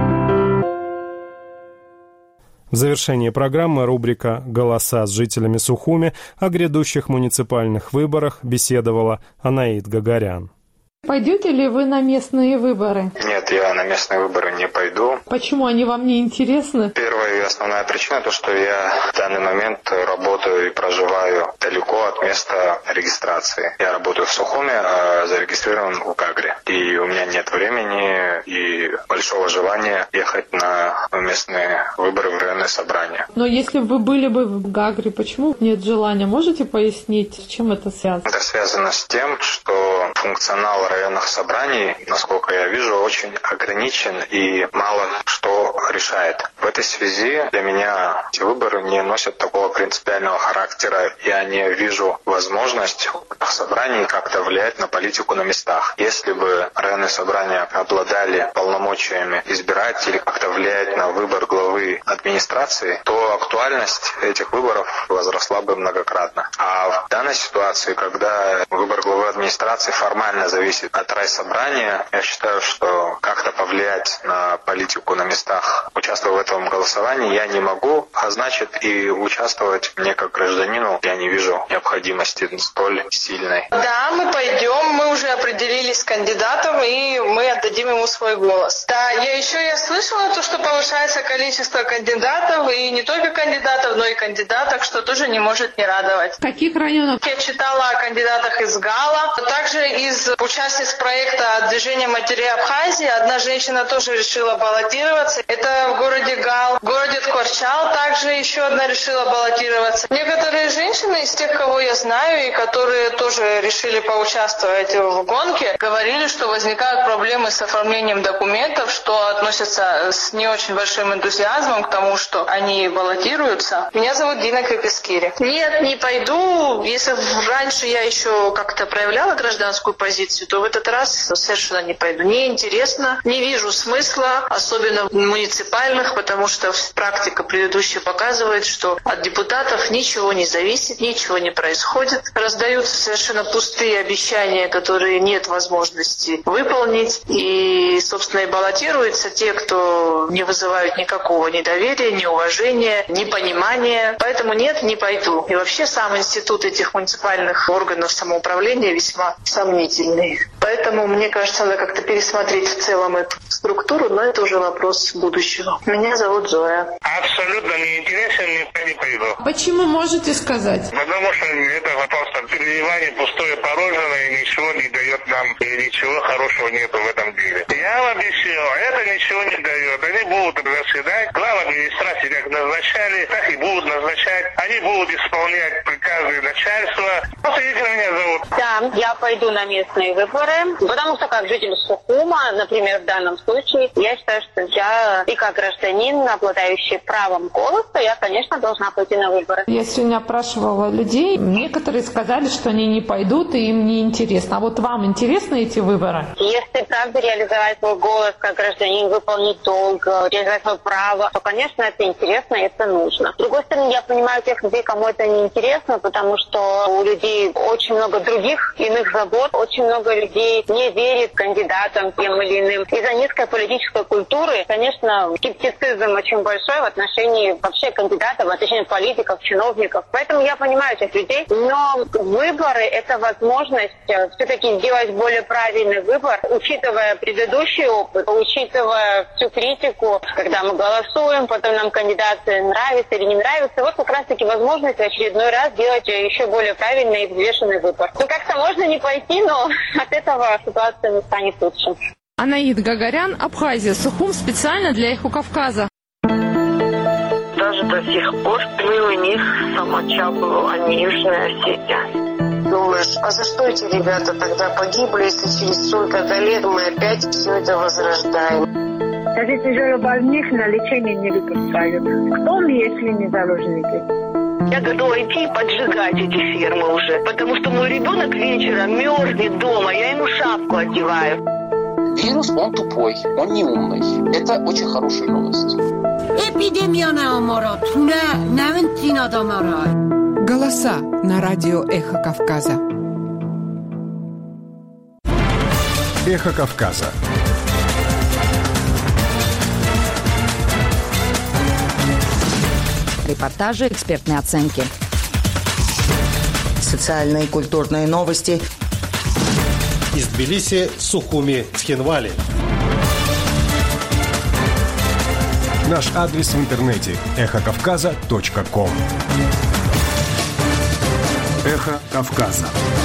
В завершении программы рубрика «Голоса» с жителями Сухуми о грядущих муниципальных выборах беседовала Анаит Гагарян. Пойдете ли вы на местные выборы? Нет, я на местные выборы не пойду. Почему они вам не интересны? Первая и основная причина, то, что я в данный момент работаю и проживаю далеко от места регистрации. Я работаю в Сухуми, а зарегистрирован в Гагре. И у меня нет времени и большого желания ехать на местные выборы в районное собрание. Но если вы были бы в Гагре, почему нет желания? Можете пояснить, с чем это связано? Это связано с тем, что функционал районных собраний, насколько я вижу, очень ограничен и мало что решает. В этой связи для меня эти выборы не носят такого принципиального характера. Я не вижу возможность собраний как-то влиять на политику на местах. Если бы районные собрания обладали полномочиями избирать или как-то влиять на выбор главы администрации, то актуальность этих выборов возросла бы многократно. А в данной ситуации, когда выбор главы администрации формально зависит от райсобрания, я считаю, что как-то повлиять на политику на местах, участвуя в этом голосовании, я не могу, а значит и участвовать мне как гражданину я не вижу необходимости столь сильной. Да, мы пойдем, мы уже определились с кандидатом и мы отдадим ему свой голос. Да, я еще я слышала то, что повышается количество кандидатов, и не только кандидатов, но и кандидаток, что тоже не может не радовать. Каких районов? Я читала о кандидатах из Гала, а также из участниц проекта «Движение матерей Абхазии». Одна женщина тоже решила баллотироваться. Это в городе Гал. В городе Ткорчал также еще одна решила баллотироваться. Некоторые женщины из тех, кого я знаю, и которые тоже решили поучаствовать в гонке, говорили, что возникают проблемы с оформлением документов, что относятся с не очень большим энтузиазмом к тому, что они баллотируются. Меня зовут Дина Капискири. Нет, не пойду. Если раньше я еще как-то проявляла гражданскую позицию, то в этот раз совершенно не пойду. Мне интересно, не вижу смысла, особенно в муниципальных, потому что практика предыдущая показывает, что от депутатов ничего не зависит, ничего не происходит. Раздаются совершенно пустые обещания, которые нет возможности выполнить. И, собственно, и баллотируются те, кто не вызывают никакого недоверия, неуважения, непонимания. Поэтому нет, не пойду. И вообще сам институт этих муниципальных органов самоуправления весьма сомнительный. Поэтому, мне кажется, надо как-то пересмотреть в целом эту структуру, но это уже вопрос будущего. Меня зовут Зоя. Абсолютно не интересен, никуда не пойду. Почему, можете сказать? Потому что это просто переливание пустое порожное, и ничего не дает нам, и ничего хорошего нету в этом деле. Я вам объясню, это ничего не дает. Они будут заседать, глав администрации как назначали, так и будут назначать. Они будут исполнять приказы начальства. Просто если меня зовут. Да, я пойду на местные выборы, потому что как житель Сухума, например, в данном случае, я считаю, что я и как гражданин, обладающий правом голоса, я, конечно, должна пойти на выборы. Я сегодня опрашивала людей, некоторые сказали, что они не пойдут, и им не интересно. А вот вам интересны эти выборы? Если правда реализовать свой голос как гражданин, выполнить долг, реализовать свое право, то, конечно, это интересно и это нужно. С другой стороны, я понимаю тех людей, кому это не интересно, потому что у людей очень много других иных забот, очень много людей не верит кандидатам тем или иным. Из-за низкой политической культуры, конечно, скептицизм очень большой в отношении вообще кандидатов, в отношении политиков, чиновников. Поэтому я понимаю этих людей, но выборы – это возможность все-таки сделать более правильный выбор, учитывая предыдущий опыт, учитывая всю критику, когда мы голосуем, потом нам кандидаты нравятся или не нравятся. Вот как раз-таки возможность в очередной раз сделать еще более правильный и взвешенный выбор. Ну, как-то можно не пойти, но от этого ситуация не станет лучше. Анаит Гагарян, Абхазия, Сухум, специально для Эхо Кавказа. Даже до сих пор мы у них самочапывал, а не Южная Осетия. Думаешь, а за что эти ребята тогда погибли, если через столько-то лет мы опять все это возрождаем? Даже тяжелобольных на лечение не выпускают. Кто мы, если не заложники? Я готова идти и поджигать эти фермы уже, потому что мой ребенок вечером мерзнет дома, я ему шапку одеваю. Вирус, он тупой, он не умный. Это очень хорошая новость. Голоса на радио «Эхо Кавказа». «Эхо Кавказа». репортажи, экспертные оценки. Социальные и культурные новости. Из Тбилиси, Сухуми, Цхинвали. Наш адрес в интернете – эхо кавказа точка ком. Эхо Кавказа.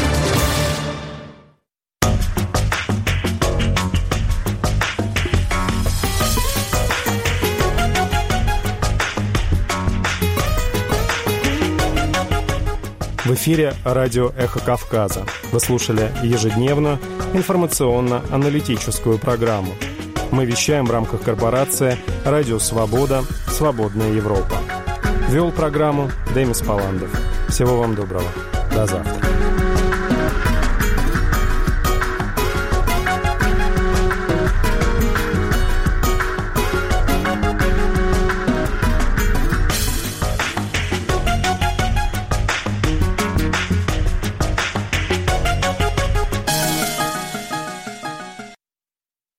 В эфире радио «Эхо Кавказа». Вы слушали ежедневную информационно-аналитическую программу. Мы вещаем в рамках корпорации «Радио Свобода. Свободная Европа». Вел программу Демис Паландов. Всего вам доброго. До завтра.